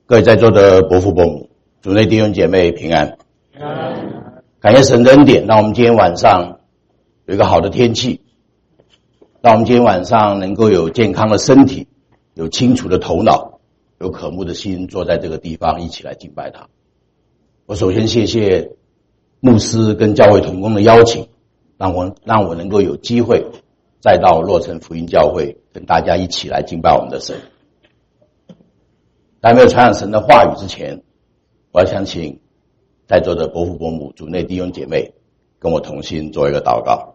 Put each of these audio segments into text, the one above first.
各位在座的伯父伯母、主内弟兄姐妹平安。感谢神的恩典，让我们今天晚上有一个好的天气，让我们今天晚上能够有健康的身体，有清楚的头脑，有渴慕的心，坐在这个地方一起来敬拜他。我首先谢谢牧师跟教会同工的邀请，让我能够有机会再到洛城福音教会跟大家一起来敬拜我们的神。在没有传讲神的话语之前，我要想请在座的伯父伯母、主内弟兄姐妹跟我同心做一个祷告。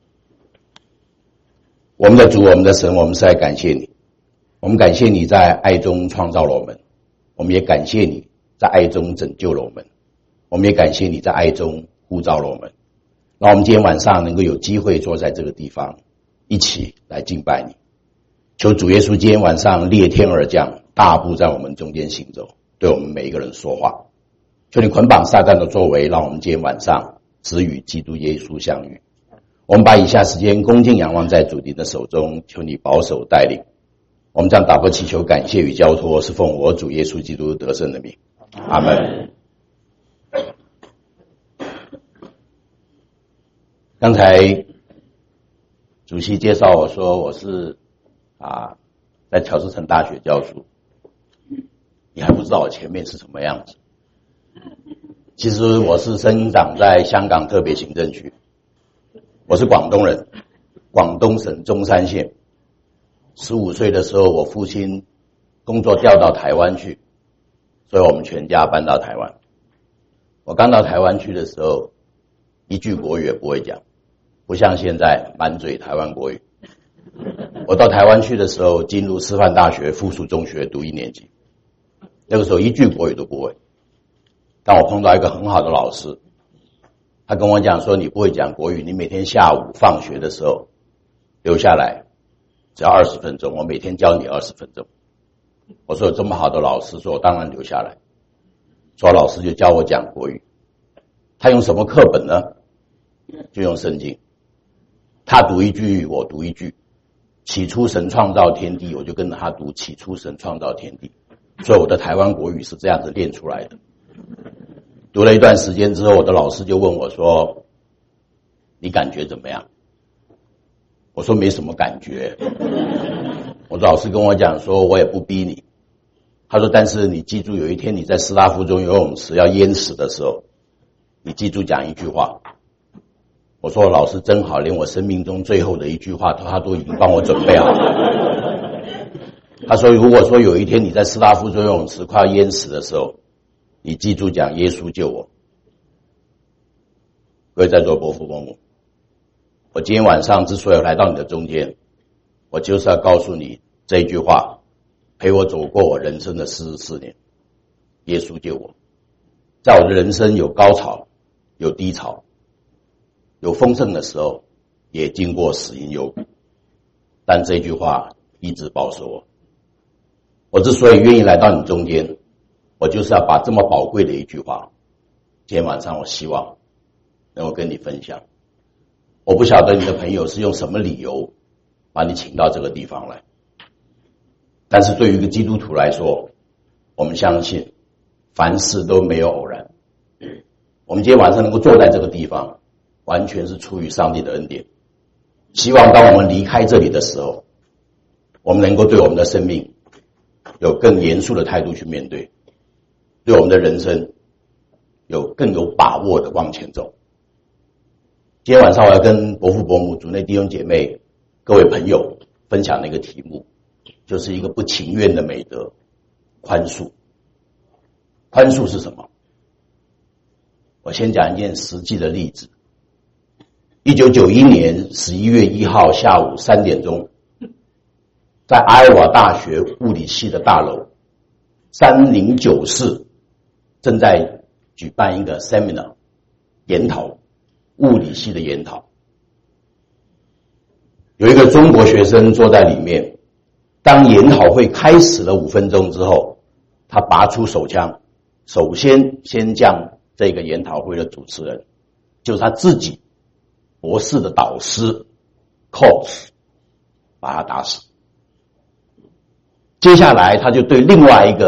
我们的主，我们的神，我们是来感谢你，我们感谢你在爱中创造了我们，我们也感谢你在爱中拯救了我们，我们也感谢你在爱中呼召了我们，让我们今天晚上能够有机会坐在这个地方一起来敬拜你。求主耶稣今天晚上裂天而降，大步在我们中间行走，对我们每一个人说话。求你捆绑撒旦的作为，让我们今天晚上只与基督耶稣相遇。我们把以下时间恭敬仰望在主您的手中，求你保守带领。我们将祷告祈求感谢与交托，是奉我主耶稣基督得胜的名。阿们。刚才主席介绍我说我是在乔治城大学教书，你还不知道我前面是什么样子。其实我是生长在香港特别行政区，我是广东人，广东省中山县。15岁的时候，我父亲工作调到台湾去，所以我们全家搬到台湾。我刚到台湾去的时候，一句国语也不会讲，不像现在满嘴台湾国语。我到台湾去的时候，进入师范大学附属中学读1年级，那个时候一句国语都不会。但我碰到一个很好的老师，他跟我讲说，你不会讲国语，你每天下午放学的时候留下来，只要20分钟，我每天教你20分钟。我说有这么好的老师，说我当然留下来。说老师就教我讲国语，他用什么课本呢？就用圣经，他读一句我读一句，起初神创造天地，我就跟着他读起初神创造天地。所以我的台湾国语是这样子练出来的。读了一段时间之后，我的老师就问我说，你感觉怎么样？我说没什么感觉。我的老师跟我讲说，我也不逼你。他说但是你记住，有一天你在师大附中游泳池要淹死的时候，你记住讲一句话。我说老师真好，连我生命中最后的一句话他都已经帮我准备好了。他说如果说有一天你在师大附中游泳池快要淹死的时候，你记住讲耶稣救我。各位在座伯父伯母，我今天晚上之所以来到你的中间，我就是要告诉你这一句话，陪我走过我人生的44年。耶稣救我。在我的人生有高潮，有低潮，有丰盛的时候，也经过死荫幽谷，但这句话一直保守我。我之所以愿意来到你中间，我就是要把这么宝贵的一句话，今天晚上我希望能够跟你分享。我不晓得你的朋友是用什么理由把你请到这个地方来，但是对于一个基督徒来说，我们相信凡事都没有偶然。我们今天晚上能够坐在这个地方，完全是出于上帝的恩典。希望当我们离开这里的时候，我们能够对我们的生命有更严肃的态度去面对，对我们的人生更有把握的往前走。今天晚上我要跟伯父伯母、主内弟兄姐妹、各位朋友分享的一个题目，就是一个不情愿的美德——宽恕。宽恕是什么？我先讲一件实际的例子。1991年11月1号下午3点钟，在艾瓦大学物理系的大楼309室正在举办一个 seminar 研讨，物理系的研讨。有一个中国学生坐在里面，当研讨会开始了5分钟之后，他拔出手枪，首先将这个研讨会的主持人，就是他自己博士的导师 Coates 把他打死。接下来他就对另外一个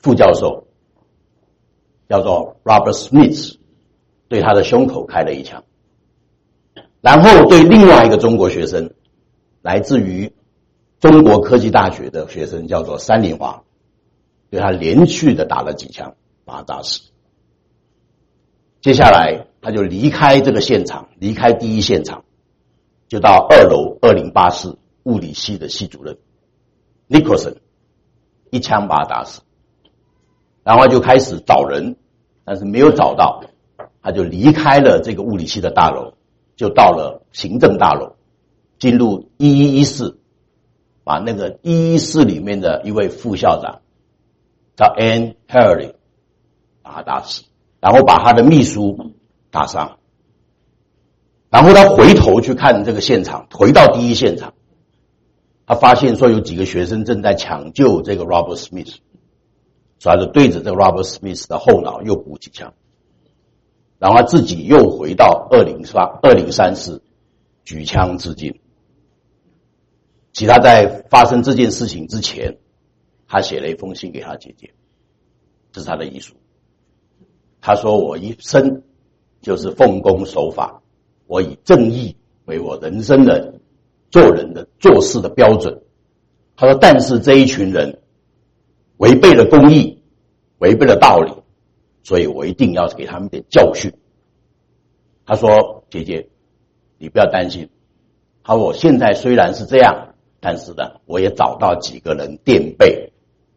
副教授叫做 Robert Smith 对他的胸口开了一枪，然后对另外一个中国学生，来自于中国科技大学的学生叫做山林华，对他连续的打了几枪，把他打死。接下来他就离开这个现场，离开第一现场，就到2楼208室物理系的系主任 Nicholson 一枪把他打死，然后就开始找人，但是没有找到，他就离开了这个物理系的大楼，就到了行政大楼，进入111室，把那个111室里面的一位副校长叫 Anne Harley 把他打死，然后把他的秘书打伤，然后他回头去看这个现场，回到第一现场，他发现说有几个学生正在抢救这个 Robert Smith， 所以他就对着这个 Robert Smith 的后脑又补几枪，然后他自己又回到203室举枪自尽。其他在发生这件事情之前，他写了一封信给他姐姐，这是他的遗书。他说我一生就是奉公守法，我以正义为我人生的做人的做事的标准。他说但是这一群人违背了公义，违背了道理，所以我一定要给他们点教训。他说姐姐你不要担心，他说我现在虽然是这样，但是呢我也找到几个人垫背。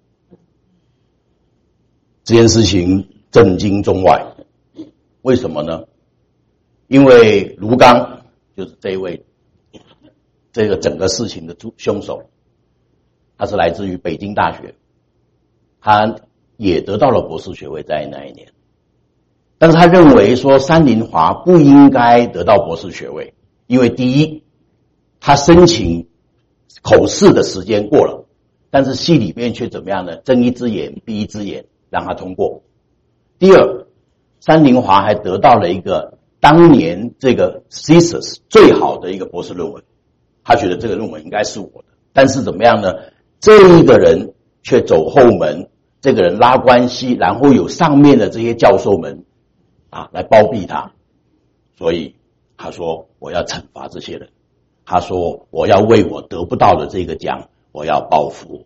这件事情震惊中外，为什么呢？因为卢刚就是这个整个事情的凶手，他是来自于北京大学，他也得到了博士学位在那一年，但是他认为说山林华不应该得到博士学位，因为第一，他申请口试的时间过了，但是系里面却怎么样呢？睁一只眼闭一只眼让他通过。第二，山林华还得到了一个当年这个 thesis 最好的一个博士论文，他觉得这个论文应该是我的，但是怎么样呢？这一个人却走后门，这个人拉关系，然后有上面的这些教授们来包庇他，所以他说我要惩罚这些人，他说我要为我得不到的这个奖我要报复。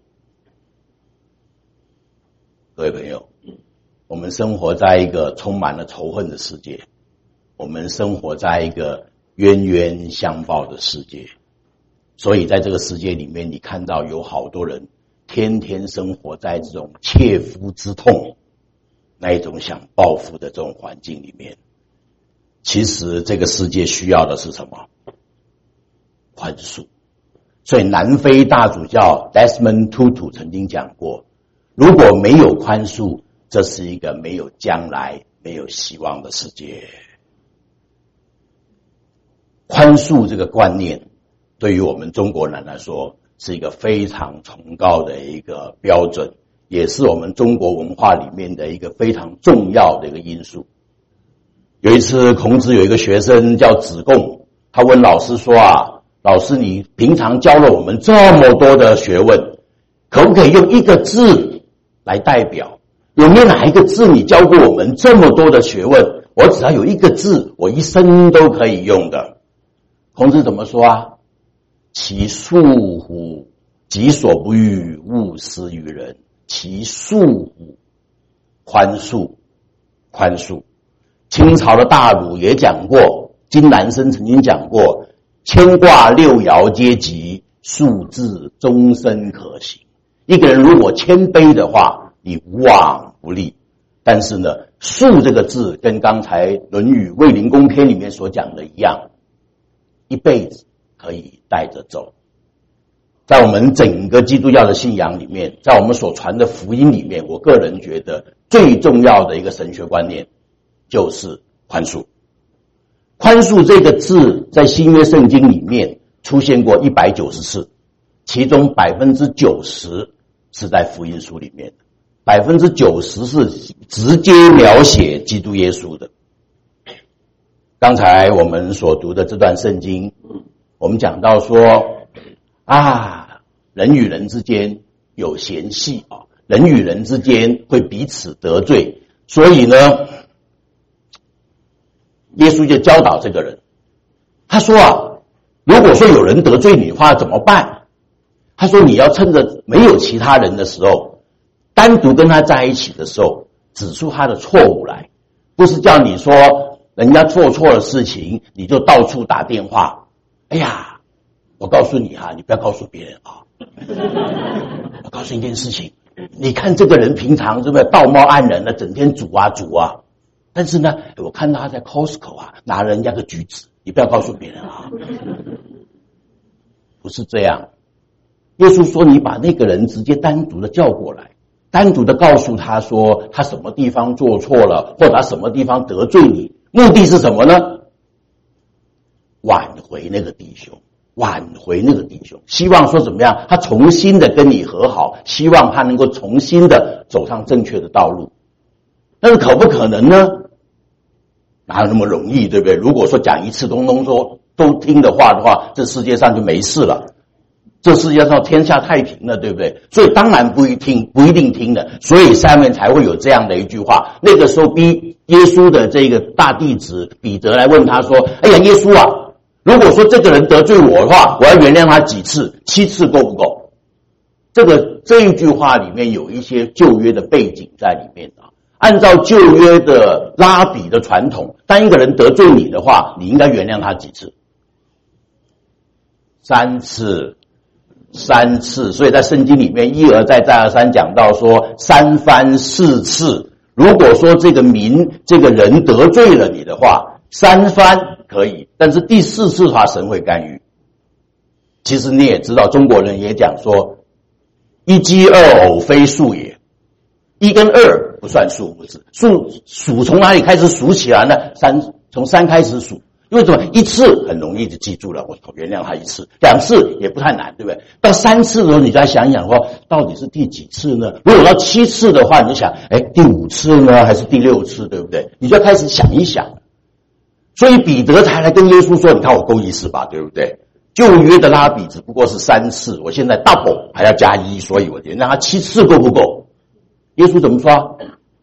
各位朋友，我们生活在一个充满了仇恨的世界，我们生活在一个冤冤相报的世界，所以在这个世界里面，你看到有好多人天天生活在这种切肤之痛，那一种想报复的这种环境里面。其实这个世界需要的是什么？宽恕。所以南非大主教 Desmond Tutu 曾经讲过，如果没有宽恕，这是一个没有将来没有希望的世界。宽恕这个观念对于我们中国人来说是一个非常崇高的一个标准，也是我们中国文化里面的一个非常重要的一个因素。有一次孔子有一个学生叫子贡，他问老师说老师你平常教了我们这么多的学问，可不可以用一个字来代表？有没有哪一个字你教过我们这么多的学问，我只要有一个字我一生都可以用的？孔子怎么说其恕乎，己所不欲，勿施于人。其恕乎，宽恕，宽恕。清朝的大儒也讲过，金南生曾经讲过，牵挂六爻皆吉，恕字终身可行。一个人如果谦卑的话，你无往不利。但是呢，恕这个字跟刚才《论语卫灵公篇》里面所讲的一样，一辈子可以带着走。在我们整个基督教的信仰里面，在我们所传的福音里面，我个人觉得最重要的一个神学观念就是宽恕。宽恕这个字在新约圣经里面出现过190次，其中 90% 是在福音书里面的， 90% 是直接描写基督耶稣的。刚才我们所读的这段圣经，我们讲到说人与人之间有嫌隙人与人之间会彼此得罪，所以呢，耶稣就教导这个人，他说啊，如果说有人得罪你的话怎么办？他说你要趁着没有其他人的时候，单独跟他在一起的时候，指出他的错误来，不是叫你说人家做错了事情，你就到处打电话。哎呀，我告诉你啊，你不要告诉别人啊。我告诉你一件事情，你看这个人平常是不是道貌岸然的，整天煮啊，但是呢，我看到他在 Costco 啊拿人家个橘子，你不要告诉别人啊。不是这样，耶稣说你把那个人直接单独的叫过来，单独的告诉他说他什么地方做错了，或者他什么地方得罪你，目的是什么呢？挽回那个弟兄，希望说怎么样，他重新的跟你和好，希望他能够重新的走上正确的道路。但是可不可能呢？哪有那么容易，对不对？如果说讲一次都听的话，这世界上就没事了，这世界上天下太平了，对不对？所以当然不一定听的，所以下面才会有这样的一句话。那个时候逼耶稣的这个大弟子彼得来问他说，哎呀，耶稣啊，如果说这个人得罪我的话，我要原谅他几次？7次够不够？这一句话里面有一些旧约的背景在里面啊。按照旧约的拉比的传统，当一个人得罪你的话，你应该原谅他几次？3次。所以在圣经里面一而再再而三讲到说3番4次。如果说这个人得罪了你的话，3番可以，但是第4次的话神会干预。其实你也知道，中国人也讲说一鸡二偶非数也，1跟2不算数目字，数从哪里开始数起来呢？从3开始数。为什么？1次很容易就记住了，我原谅他1次，2次也不太难，对不对？到3次的时候，你再想一想说，到底是第几次呢？如果到7次的话，你就想，第5次呢，还是第6次，对不对？你就要开始想一想。所以彼得才来跟耶稣说，你看我够意思吧，对不对？旧约的拉比只不过是3次，我现在 double 还要加1，所以我原谅他7次够不够？耶稣怎么说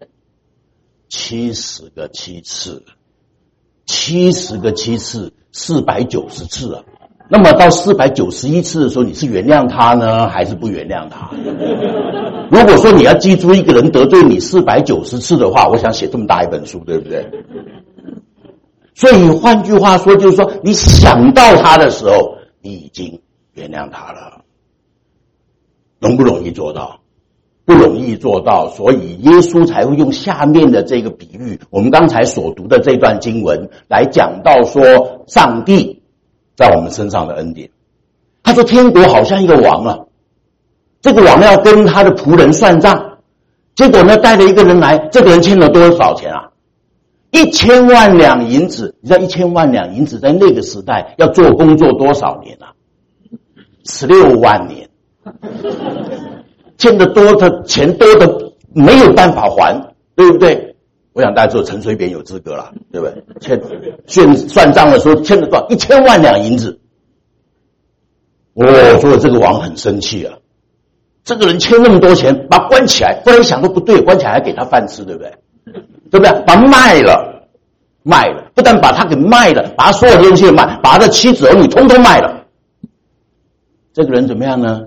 ？70个7次，70个7次，490次啊。那么到491次的时候，你是原谅他呢，还是不原谅他？如果说你要记住一个人得罪你490次的话，我想写这么大一本书，对不对？所以换句话说，就是说你想到他的时候，你已经原谅他了。容不容易做到？不容易做到，所以耶稣才会用下面的这个比喻，我们刚才所读的这段经文来讲到说上帝在我们身上的恩典。他说天国好像一个王啊，这个王要跟他的仆人算账，结果呢带了一个人来，这个人欠了多少钱啊？1000万两银子。你知道1000万两银子在那个时代要做工作多少年啊？16万年。欠的多的钱多的没有办法还，对不对？我想大家只有陈水扁有资格了，对不对？算账的时候欠了多少？1000万两银子。所以这个王很生气啊，这个人欠那么多钱，把他关起来，不然想都不对，关起来还给他饭吃，对不对？对不对？把他卖了，不但把他给卖了，把他所有的东西卖，把他的妻子儿女通通卖了。这个人怎么样呢？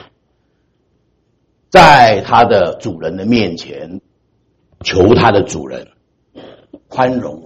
在他的主人的面前求他的主人宽容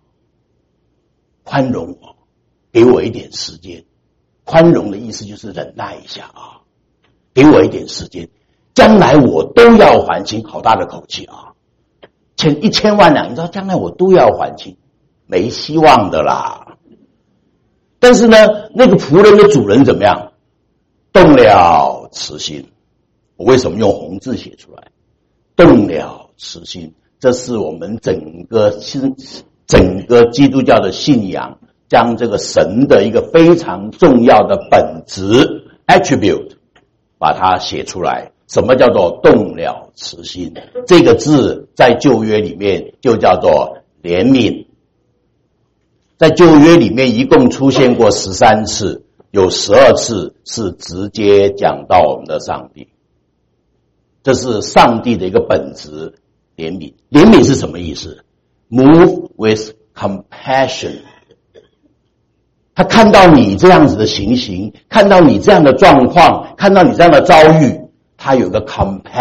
我，给我一点时间。宽容的意思就是忍耐一下啊，给我一点时间，将来我都要还清。好大的口气啊，欠1000万两，你知道将来我都要还清，没希望的啦。但是呢，那个仆人的主人怎么样？动了慈心。我为什么用红字写出来？动了慈心，这是我们整个基督教的信仰，将这个神的一个非常重要的本质 attribute 把它写出来。什么叫做动了慈心？这个字在旧约里面就叫做怜悯。在旧约里面一共出现过13次，有12次是直接讲到我们的上帝。 这是上帝的一个本质，怜悯。怜悯是什么意思？ Move with compassion。他看到你这样子的情形，看到你这样的状况，看到你这样的遭遇，他有个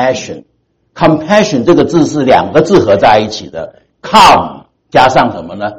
compassion。compassion 这个字是两个字合在一起的 ，com 加上什么呢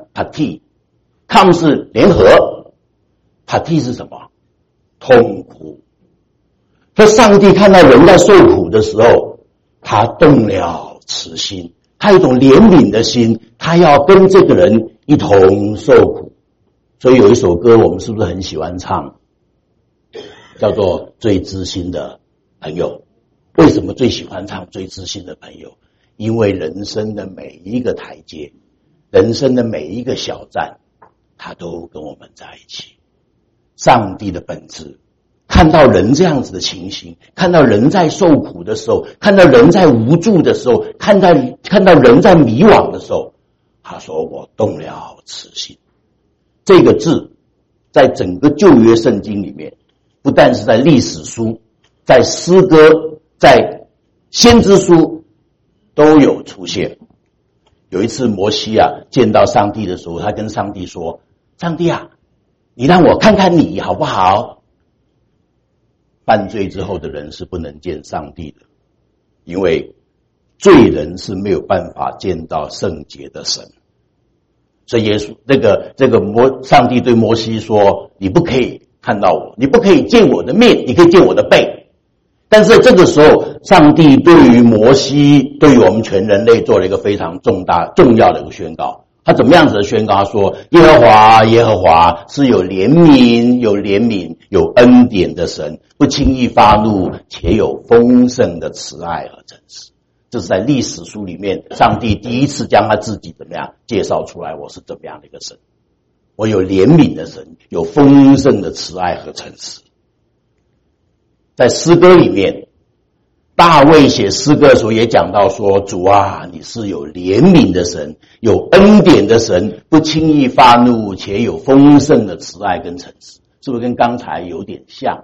？pati。com 是联合 ，pati 是什么？痛苦。所以上帝看到人在受苦的时候，他动了慈心，他有一种怜悯的心，他要跟这个人一同受苦。所以有一首歌我们是不是很喜欢唱，叫做《最知心的朋友》。为什么最喜欢唱《最知心的朋友》？因为人生的每一个台阶，人生的每一个小站，他都跟我们在一起。上帝的本质，看到人这样子的情形，看到人在受苦的时候，看到人在无助的时候，看到人在迷惘的时候，他说我动了慈心。这个字在整个旧约圣经里面，不但是在历史书，在诗歌，在先知书都有出现。有一次摩西见到上帝的时候，他跟上帝说，上帝你让我看看你好不好？犯罪之后的人是不能见上帝的，因为罪人是没有办法见到圣洁的神。所以耶稣上帝对摩西说，你不可以看到我，你不可以见我的面，你可以见我的背。但是这个时候，上帝对于摩西，对于我们全人类做了一个非常重要的一个宣告。他怎么样子的宣告？他说，耶和华是有怜悯有恩典的神，不轻易发怒，且有丰盛的慈爱和诚实。这是在历史书里面，上帝第一次将他自己怎么样介绍出来，我是怎么样的一个神，我有怜悯的神，有丰盛的慈爱和诚实。在诗歌里面，大卫写诗歌的时候也讲到说，主你是有怜悯的神，有恩典的神，不轻易发怒，且有丰盛的慈爱跟诚实。是不是跟刚才有点像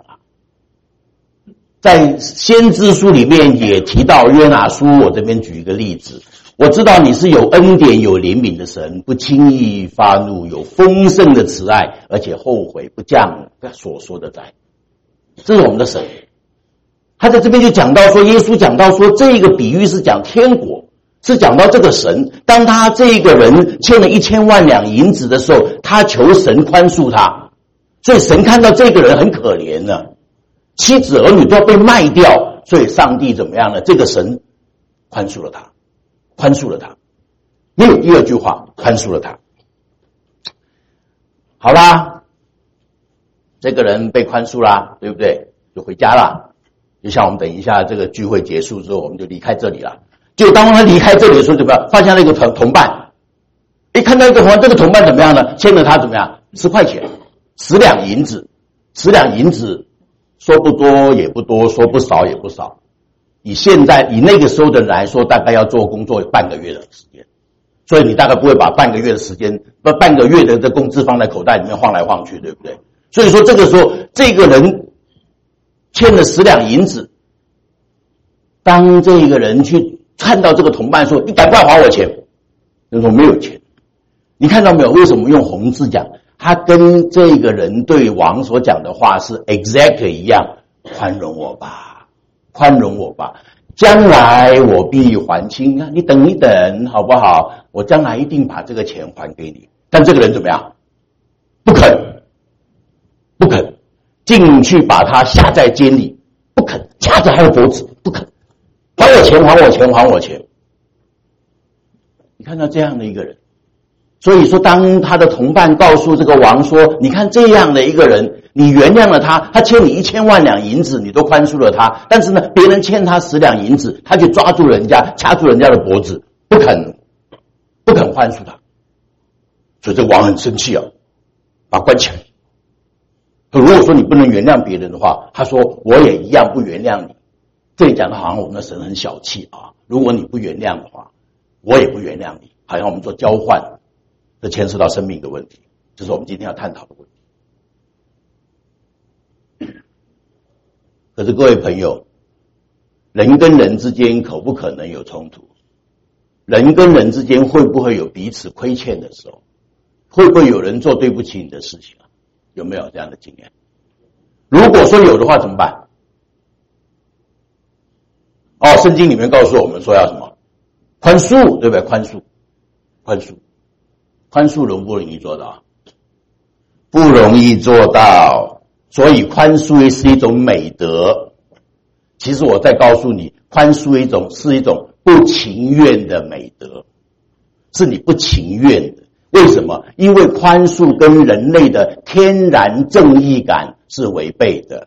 在先知书里面也提到，约拿书我这边举一个例子，我知道你是有恩典有怜悯的神，不轻易发怒，有丰盛的慈爱，而且后悔不降所说的灾。这是我们的神。他在这边就讲到说，耶稣讲到说，这个比喻是讲天国，是讲到这个神，当他这个人欠了1000万两银子的时候，他求神宽恕他，所以神看到这个人很可怜了，妻子儿女都要被卖掉，所以上帝怎么样呢？这个神宽恕了他，没有第二句话，宽恕了他。好啦，这个人被宽恕啦，对不对？就回家啦。就像我们等一下这个聚会结束之后，我们就离开这里了。就当他离开这里的时候，怎么样？发现了一个同伴，看到一个同伴，这个同伴怎么样呢？欠了他怎么样？10块钱，10两银子，10两银子。说不多也不多，说不少也不少。以那个时候的人来说，大概要做工作半个月的时间，所以你大概不会把半个月的时间，半个月的工资放在口袋里面晃来晃去，对不对？所以说这个时候，这个人欠了10两银子，当这个人去看到这个同伴说：“你赶快还我钱。”他说：“没有钱。”你看到没有？为什么用红字讲？他跟这个人对王所讲的话是 exactly 一样，宽容我吧，将来我必还清，你等一等好不好？我将来一定把这个钱还给你。但这个人怎么样？不肯进去把他下在监里，不肯掐着他的脖子，不肯还我钱。你看到这样的一个人，所以说当他的同伴告诉这个王说，你看这样的一个人，你原谅了他，他欠你1000万两银子，你都宽恕了他，但是呢，别人欠他10两银子，他就抓住人家，掐住人家的脖子，不肯宽恕他。所以这个王很生气把他关起来。如果说你不能原谅别人的话，他说我也一样不原谅你。这里讲的好像我们的神很小气如果你不原谅的话，我也不原谅你，好像我们做交换，这牵涉到生命的问题，这是我们今天要探讨的问题。可是各位朋友， 人跟人之间可不可能有冲突？人跟人之间会不会有彼此亏欠的时候？会不会有人做对不起你的事情啊？有没有这样的经验？如果说有的话怎么办？圣经里面告诉我们说要什么？宽恕，对不对？宽恕容不容易做到？不容易做到，所以宽恕是一种美德。其实我再告诉你，宽恕是一种不情愿的美德，是你不情愿的。为什么？因为宽恕跟人类的天然正义感是违背的。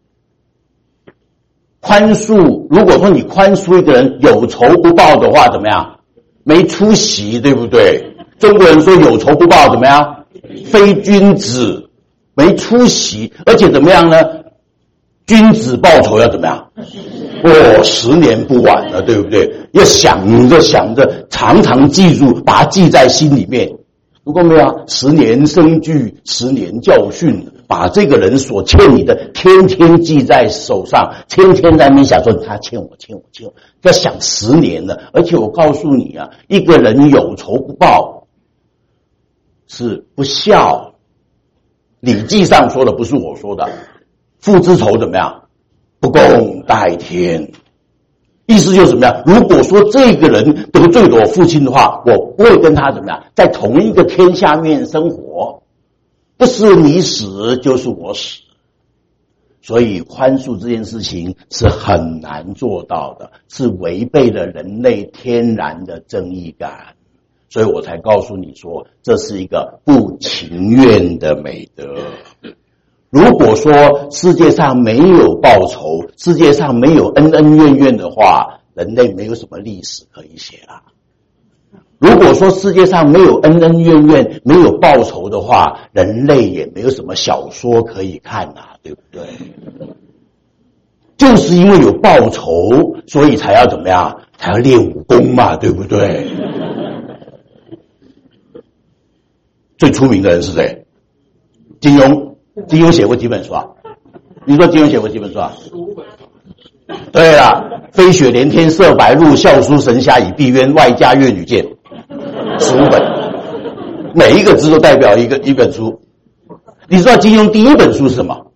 宽恕，如果说你宽恕一个人有仇不报的话，怎么样？没出息，对不对？中国人说有仇不报怎么样？非君子，没出息。而且怎么样呢？君子报仇要怎么样？10年不晚了，对不对？要想着常常记住，把它记在心里面。如果没有10年生聚10年教训，把这个人所欠你的天天记在手上，天天在那边想说他欠我，要想10年了。而且我告诉你啊，一个人有仇不报是不孝。礼记上说的，不是我说的。父之仇怎么样？不共戴天。意思就是怎么样？如果说这个人得罪了我父亲的话，我不会跟他怎么样在同一个天下面生活，不是你死就是我死。所以宽恕这件事情是很难做到的，是违背了人类天然的正义感。所以我才告诉你说，这是一个不情愿的美德。如果说世界上没有报仇，世界上没有恩恩怨怨的话，人类没有什么历史可以写啦。如果说世界上没有恩恩怨怨，没有报仇的话，人类也没有什么小说可以看啊，对不对？就是因为有报仇，所以才要怎么样？才要练武功嘛，对不对？最出名的人是谁？金庸。金庸写过几本书啊？你说金庸写过几本书啊？15本。对了，飞雪连天射白鹿，笑书神侠倚碧鸳，外加阅女剑，15本，每一个字都代表一本书。你知道金庸第一本书是什么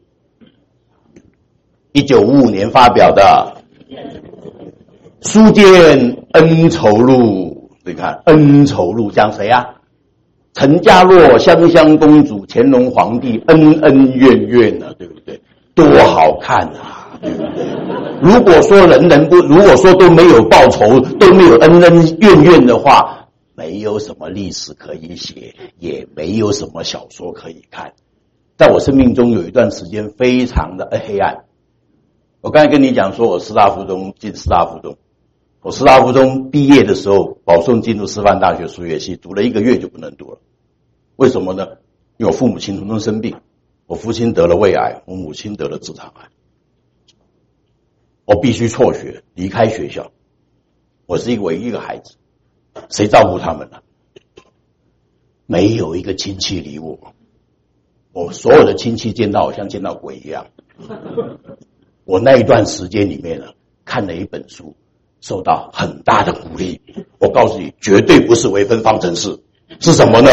？1955年发表的《书剑恩仇录》。你看恩仇录讲谁啊？陈家洛、香香公主、乾隆皇帝，恩恩怨怨啊，对不对？多好看啊，对不对？如果说如果说都没有报仇，都没有恩恩怨怨的话，没有什么历史可以写，也没有什么小说可以看。在我生命中有一段时间非常的黑暗。我刚才跟你讲说，我师大附中进师大附中，我师大附中毕业的时候保送进入师范大学数学系，读了1个月就不能读了。为什么呢？因为我父母亲统统生病，我父亲得了胃癌，我母亲得了直肠癌，我必须辍学离开学校。我是唯一一个孩子，谁照顾他们呢？没有一个亲戚理我，我所有的亲戚见到好像见到鬼一样。我那一段时间里面呢，看了一本书，受到很大的鼓励。我告诉你，绝对不是微分方程式，是什么呢？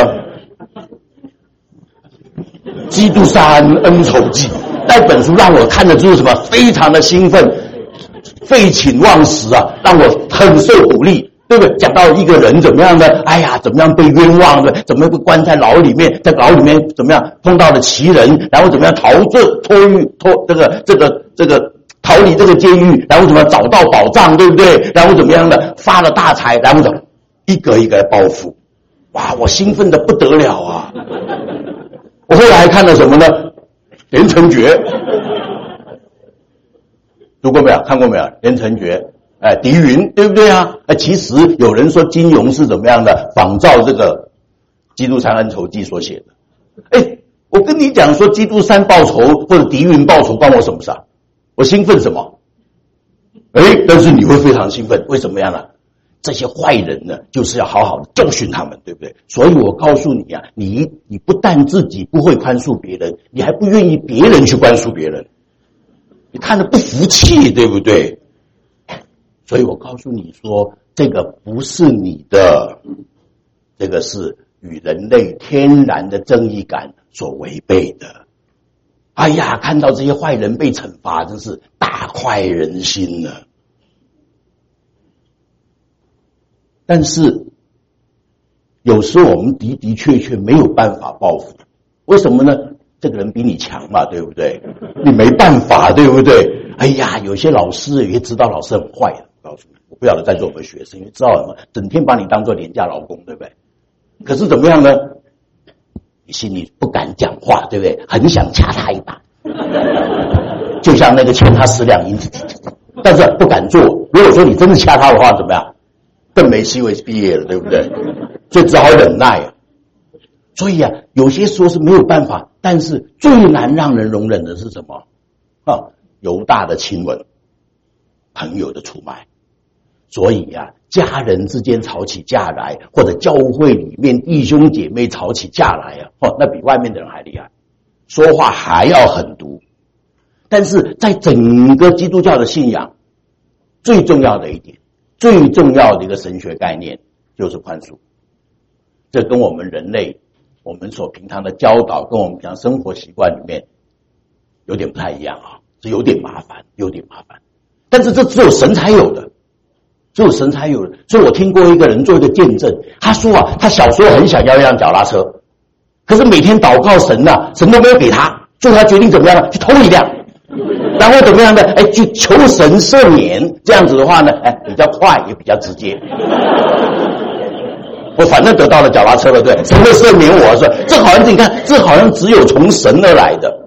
基督山恩仇记。那本书让我看的就是什么，非常的兴奋，废寝忘食啊，让我很受鼓励，对不对？讲到一个人怎么样的，哎呀，怎么样被冤枉的，怎么被关在牢里面，在牢里面怎么样碰到了奇人，然后怎么样逃离这个监狱，然后怎么样找到宝藏，对不对？然后怎么样的发了大财，然后怎么一个一个来报复。哇，我兴奋的不得了啊！我后来还看了什么呢？连城诀，读过没有？看过没有？连城诀，狄云，对不对啊？其实有人说金庸是怎么样的仿照这个《基督山恩仇记》所写的。我跟你讲说，基督山报仇或者狄云报仇关我什么事啊？我兴奋什么？但是你会非常兴奋，为什么样呢？这些坏人呢，就是要好好的教训他们，对不对？所以我告诉你啊，你不但自己不会宽恕别人，你还不愿意别人去宽恕别人，你看着不服气，对不对？ 所以我告诉你说，这个不是你的，这个是与人类天然的正义感所违背的。哎呀，看到这些坏人被惩罚，真是大快人心了。但是有时候我们的确没有办法报复，为什么呢？这个人比你强嘛，对不对？你没办法，对不对？哎呀，有些老师也知道老师很坏的，我告诉你，我不晓得在座有没有学生，因为知道什么，整天把你当作廉价劳工，对不对？可是怎么样呢？你心里不敢讲话，对不对？很想掐他一把，就像那个欠他10两银子，但是不敢做。如果说你真的掐他的话，怎么样？更没机会毕业了，对不对？所以只好忍耐啊。所以啊，有些时候是没有办法，但是最难让人容忍的是什么？犹大的亲吻，朋友的出卖。所以啊，家人之间吵起架来，或者教会里面弟兄姐妹吵起架来啊，那比外面的人还厉害，说话还要狠毒。但是在整个基督教的信仰，最重要的一点，最重要的一个神学概念就是宽恕。这跟我们人类我们所平常的教导，跟我们平常生活习惯里面有点不太一样啊，是有点麻烦。但是这只有神才有的，只有神才有的。所以我听过一个人做一个见证，他说啊，他小时候很想要一辆脚踏车，可是每天祷告神啊，神都没有给他，最后他决定怎么样呢？去偷一辆，然后怎么样呢？去求神赦免，这样子的话呢，比较快也比较直接。我反正得到了脚踏车了，对，神会赦免我，说这好像你看，这好像只有从神而来的。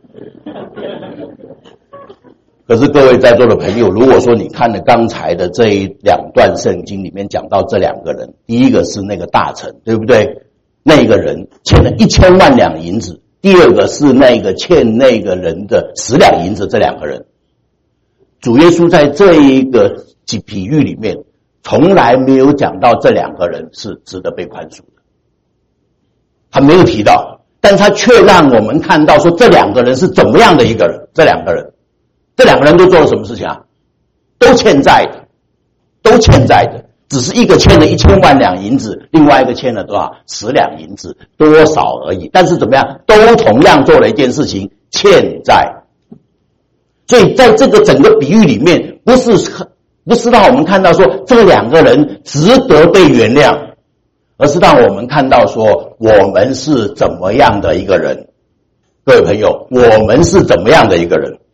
可是各位在座的朋友，如果说你看了刚才的这2段圣经里面讲到这2个人，第一个是那个大臣，对不对？那个人欠了1000万两银子，第二个是那个欠那个人的10两银子，这2个人，主耶稣在这一个比喻里面从来没有讲到这2个人是值得被宽恕的，他没有提到，但他却让我们看到说这2个人是怎么样的一个人。这2个人都做了什么事情啊？都欠债的，只是一个欠了1000万两银子，另外一个欠了多少？10两银子，多少而已。但是怎么样，都同样做了一件事情，欠债。所以在这个整个比喻里面，不是让我们看到说这2个人值得被原谅，而是让我们看到说我们是怎么样的一个人。各位朋友，我们是怎么样的一个人？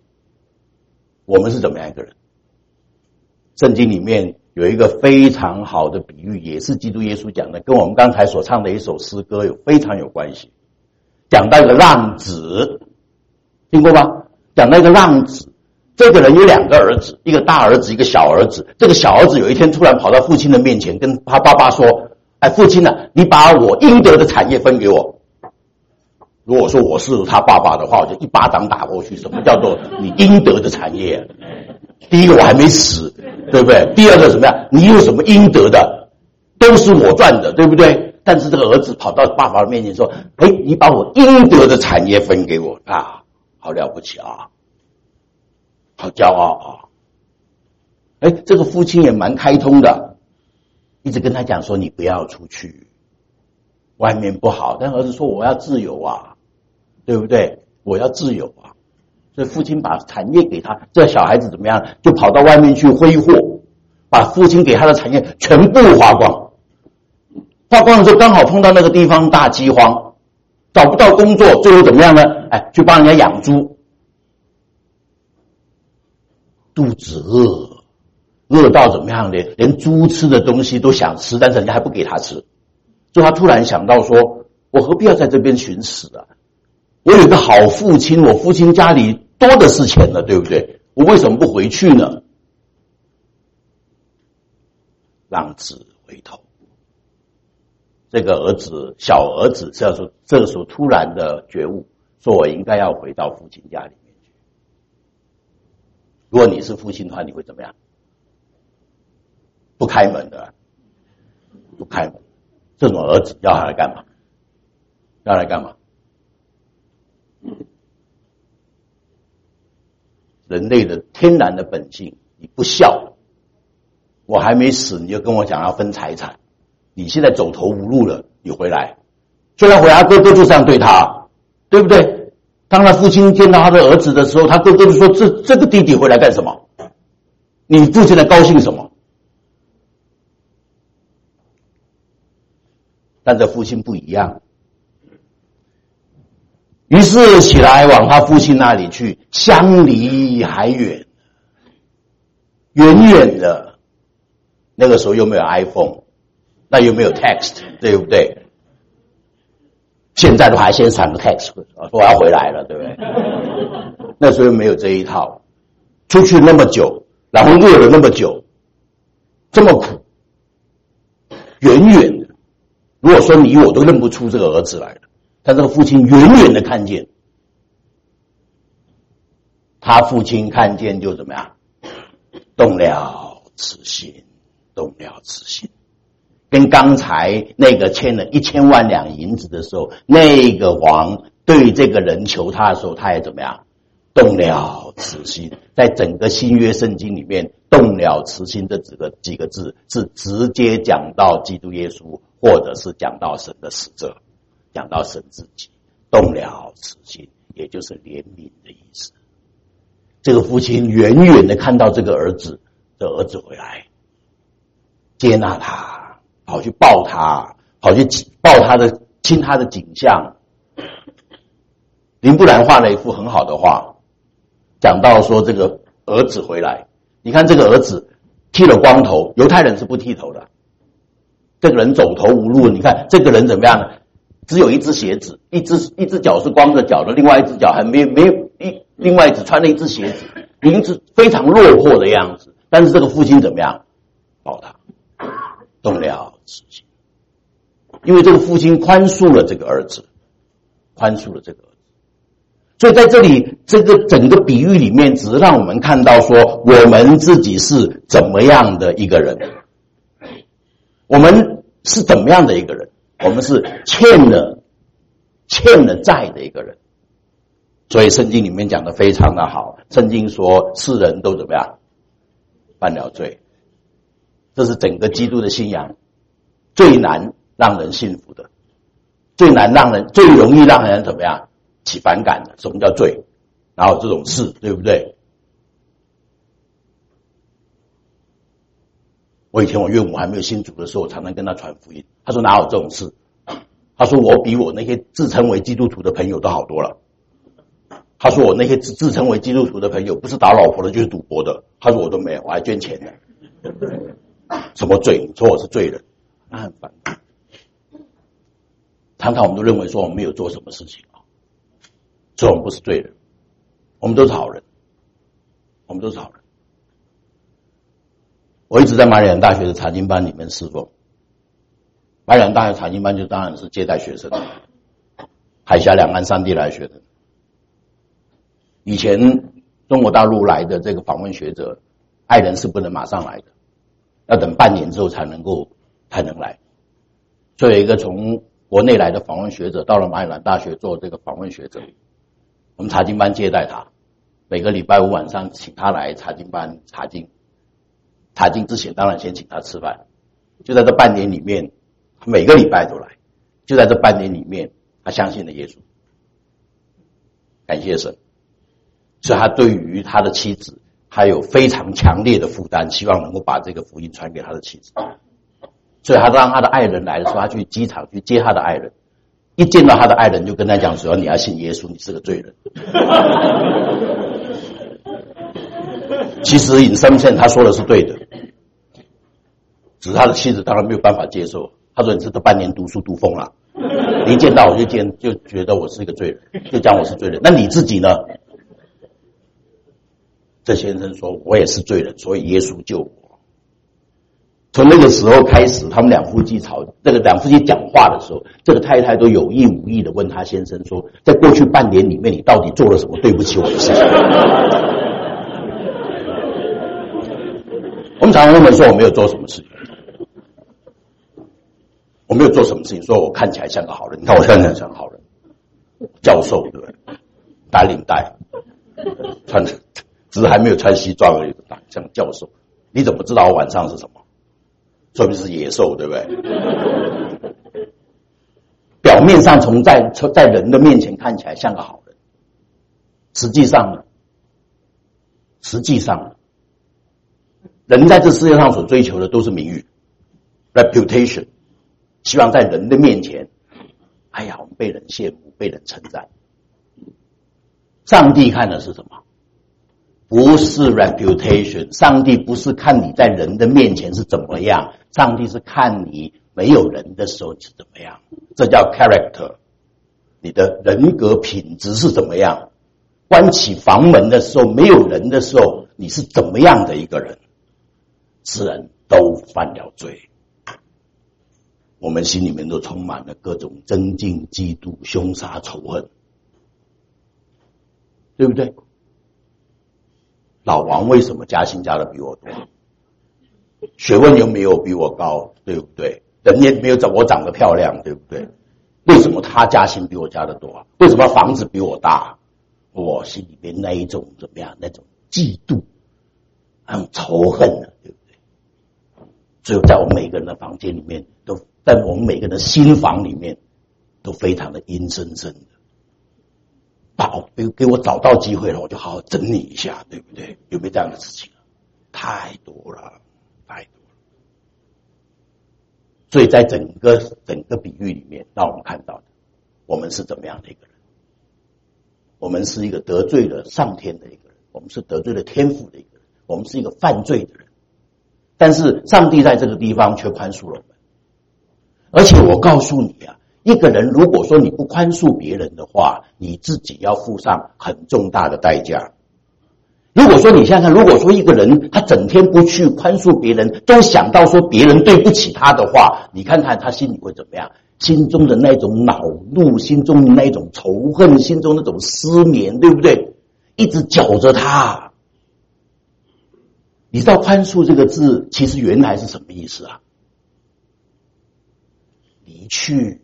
圣经里面有一个非常好的比喻，也是基督耶稣讲的，跟我们刚才所唱的一首诗歌非常有关系。讲到一个浪子，听过吗？讲到一个浪子，这个人有2个儿子，一个大儿子，一个小儿子。这个小儿子有一天突然跑到父亲的面前，跟他爸爸说：“父亲啊，你把我应得的产业分给我。”如果说我是他爸爸的话，我就一巴掌打过去。什么叫做你应得的产业啊？第一个我还没死，对不对？第二个怎么样？你有什么应得的？都是我赚的，对不对？但是这个儿子跑到爸爸的面前说：“你把我应得的产业分给我啊，好了不起啊，好骄傲啊！”这个父亲也蛮开通的，一直跟他讲说：“你不要出去，外面不好。”但儿子说：“我要自由啊，对不对？我要自由啊！”所以父亲把产业给他，这小孩子怎么样？就跑到外面去挥霍，把父亲给他的产业全部花光。花光的时候刚好碰到那个地方大饥荒，找不到工作，最后怎么样呢？去帮人家养猪，肚子饿到怎么样呢？连猪吃的东西都想吃，但是人家还不给他吃。所以他突然想到说：“我何必要在这边寻死啊？我有一个好父亲，我父亲家里多的是钱了，对不对？我为什么不回去呢？”浪子回头，这个小儿子这个时候突然的觉悟，说我应该要回到父亲家里面去。如果你是父亲的话，你会怎么样？不开门的，不开门。这种儿子要他来干嘛？人类的天然的本性，你不孝， 我还没死，你就跟我讲要分财产，你现在走投无路了，你回来。虽然回来，哥哥就这样对他，对不对？当他父亲见到他的儿子的时候，他哥哥就说：这个弟弟回来干什么？你父亲在高兴什么？但这父亲不一样，于是起来往他父亲那里去，相离还远，远远的。那个时候又没有 iPhone， 那又没有 text， 对不对？现在都还先传个 text， 说我要回来了，对不对？那时候没有这一套，出去那么久，然后饿了那么久，这么苦，远远的。如果说你我都认不出这个儿子来了，但这个父亲远远的看见，他父亲看见就怎么样？动了慈心，动了慈心。跟刚才那个欠了1000万两银子的时候，那个王对这个人求他的时候，他也怎么样？动了慈心。在整个新约圣经里面，动了慈心这几个字是直接讲到基督耶稣，或者是讲到神的使者，讲到神自己。动了慈心，也就是怜悯的意思。这个父亲远远的看到这个儿子的儿子回来，接纳他，跑去抱他，跑去抱他的亲他的颈项。林布兰画了一幅很好的画，讲到说这个儿子回来，你看这个儿子剃了光头，犹太人是不剃头的，这个人走投无路，你看这个人怎么样呢？只有一只鞋子，一只脚是光着脚的，另外一只脚还没有另外只穿了一只鞋子，已经是非常落魄的样子。但是这个父亲怎么样？抱他，动了慈心，因为这个父亲宽恕了这个儿子，宽恕了这个儿子。所以在这里，这个整个比喻里面，只是让我们看到说，我们自己是怎么样的一个人，我们是怎么样的一个人。我们是欠了债的一个人，所以圣经里面讲的非常的好。圣经说世人都怎么样？犯了罪。这是整个基督的信仰最难让人信服的，最容易让人怎么样起反感的。什么叫罪？然后这种事，对不对？我以前我岳母还没有信主的时候，我常常跟他传福音。他说哪有这种事？他说我比我那些自称为基督徒的朋友都好多了。他说我那些自称为基督徒的朋友，不是打老婆的就是赌博的。他说我都没有，我还捐钱呢。什么罪？你说我是罪人，那很烦。常常我们都认为说我们没有做什么事情啊，所以我们不是罪人，我们都是好人，我们都是好人。我一直在马里兰大学的查经班里面侍奉。马里兰大学查经班就当然是接待学生，海峡两岸3地来的学生。以前中国大陆来的这个访问学者，爱人是不能马上来的，要等半年之后才能来。所以有一个从国内来的访问学者到了马里兰大学做这个访问学者，我们查经班接待他，每个礼拜五晚上请他来查经班查经。查经之前当然先请他吃饭，就在这半年里面，他每个礼拜都来，就在这半年里面，他相信了耶稣，感谢神。所以他对于他的妻子，他有非常强烈的负担，希望能够把这个福音传给他的妻子。所以他让他的爱人来的时候，他去机场去接他的爱人，一见到他的爱人就跟他讲说，你要信耶稣，你是个罪人。其实in some sense他说的是对的，只是他的妻子当然没有办法接受。他说你这半年读书读疯了，你一见到我就觉得我是一个罪人，就讲我是罪人。那你自己呢？这先生说我也是罪人，所以耶稣救我。从那个时候开始，他们两夫妻讲话的时候，这个太太都有意无意的问他先生说，在过去半年里面你到底做了什么对不起我的事情？我们常常认为说我没有做什么事情，我没有做什么事情，说我看起来像个好人。你看我看起来像个好人，教授对不对？打领带，只是还没有穿西装而已，像教授。你怎么知道我晚上是什么？ 说明是野兽，对不对？表面上在人的面前看起来像个好人，实际上呢，人在这世界上所追求的都是名誉 reputation， 希望在人的面前，哎呀，我们被人羡慕，被人称赞。上帝看的是什么？不是 reputation， 上帝不是看你在人的面前是怎么样，上帝是看你没有人的时候是怎么样，这叫 character， 你的人格品质是怎么样，关起房门的时候，没有人的时候，你是怎么样的一个人。世人都犯了罪，我们心里面都充满了各种争竞、嫉妒、凶杀、仇恨，对不对？老王为什么加薪加的比我多？学问又没有比我高，对不对？人也没有我长得漂亮，对不对？为什么他加薪比我加的多？为什么房子比我大？我心里面那一种怎么样？那种嫉妒，那种仇恨呢，对不对？所以在我们每个人的房间里面，都在我们每个人的心房里面，都非常的阴森森的。给我找到机会了，我就好好整你一下，对不对？有没有这样的事情？太多了，太多了。所以在整个比喻里面，让我们看到的，我们是怎么样的一个人？我们是一个得罪了上天的一个人，我们是得罪了天父的一个人，我们是一个犯罪的人。但是上帝在这个地方却宽恕了我们。而且我告诉你啊，一个人如果说你不宽恕别人的话，你自己要付上很重大的代价。如果说你想想看，如果说一个人他整天不去宽恕别人，都想到说别人对不起他的话，你看看他心里会怎么样？心中的那种恼怒，心中的那种仇恨，心中那种失眠，对不对？一直搅着他。你知道宽恕这个字其实原来是什么意思啊？离去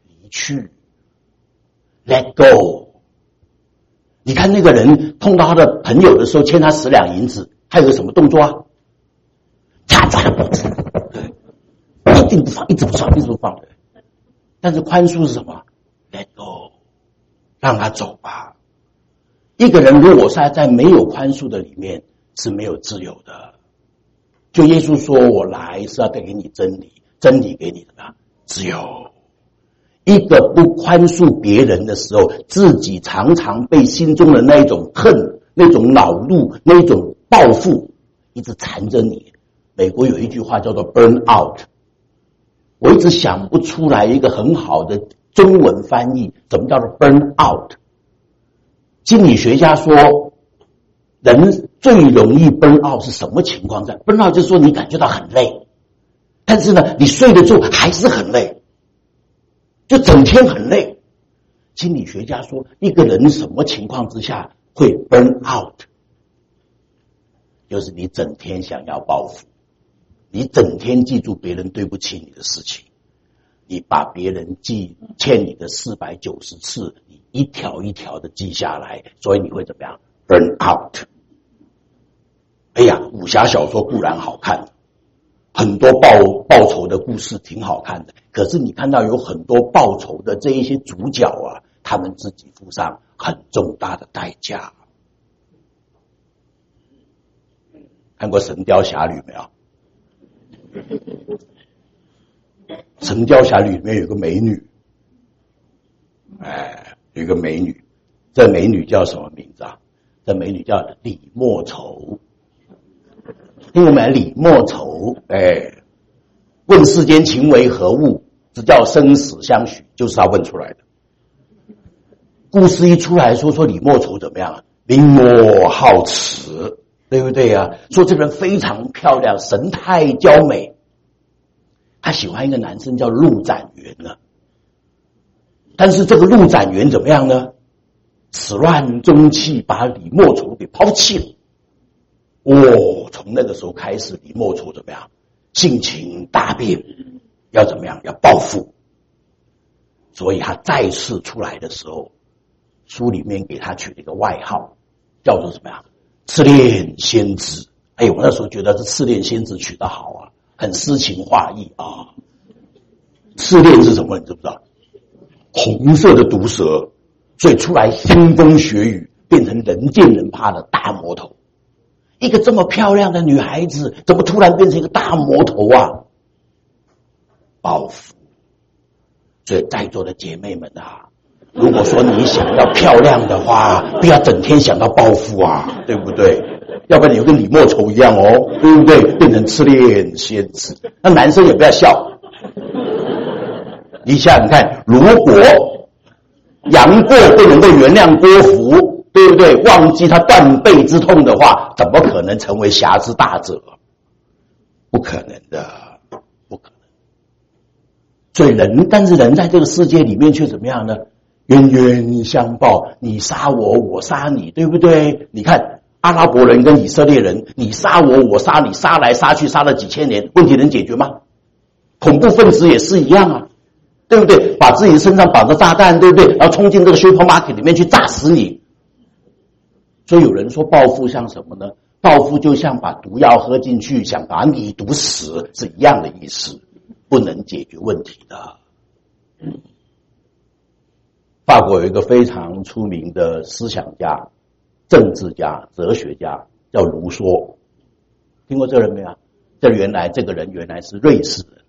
let go。 你看那个人碰到他的朋友的时候，欠他10两银子，他有个什么动作啊？他抓着脖子，一定不放，一直不放。但是宽恕是什么？ let go， 让他走吧。一个人如果是在没有宽恕的里面，是没有自由的。就耶稣说，我来是要带给你真理，真理给你什么？自由。一个不宽恕别人的时候，自己常常被心中的那种恨、那种恼怒、那种报复一直缠着你。美国有一句话叫做 burn out， 我一直想不出来一个很好的中文翻译，怎么叫做 burn out？ 心理学家说，人最容易 burn out 是什么情况下？ burn out 就是说你感觉到很累，但是呢，你睡了之后还是很累，就整天很累。心理学家说，一个人什么情况之下会 burn out？ 就是你整天想要报复，你整天记住别人对不起你的事情，你把别人欠你的490次，你一条一条的记下来，所以你会怎么样 burn out？ 哎呀，武侠小说固然好看，很多报仇的故事挺好看的，可是你看到有很多报仇的这一些主角啊，他们自己付上很重大的代价。看过《神雕侠侣》没有？《神雕侠侣》里面有个美女，有一个美女，这美女叫什么名字啊？这美女叫李莫愁。因为我们李莫愁，问世间情为何物，只叫生死相许，就是他问出来的。故事一出来说李莫愁怎么样啊？明眸皓齿，对不对啊？说这个人非常漂亮，神态娇美。他喜欢一个男生叫陆展元呢，但是这个陆展元怎么样呢？始乱终弃，把李莫愁给抛弃了。从那个时候开始，李莫愁怎么样？性情大变，要怎么样？要报复。所以他再次出来的时候，书里面给他取了一个外号，叫做什么呀？赤练仙子。我那时候觉得这赤练仙子取得好啊， 很诗情画意啊。赤练是什么？你知不知道？红色的毒蛇，所以出来腥风血雨，变成人见人怕的大魔头。一个这么漂亮的女孩子，怎么突然变成一个大魔头啊？报复。所以在座的姐妹们啊，如果说你想要漂亮的话，不要整天想到报复啊，对不对？要不然你跟李莫愁一样哦，对不对？变成赤练仙子。那男生也不要笑。你想想看，如果杨过不能够原谅郭芙，对不对？忘记他断背之痛的话，怎么可能成为侠之大者？不可能的，不可能。所以但是人在这个世界里面却怎么样呢？冤冤相报，你杀我，我杀你，对不对？你看阿拉伯人跟以色列人，你杀我，我杀你，杀来杀去，杀了几千年，问题能解决吗？恐怖分子也是一样啊，对不对？把自己身上绑着炸弹，对不对？然后冲进这个 supermarket 里面去炸死你。所以有人说报复像什么呢？报复就像把毒药喝进去，想把你毒死是一样的意思，不能解决问题的。法国有一个非常出名的思想家、政治家、哲学家，叫卢梭。听过这个人没有？这个人原来是瑞士人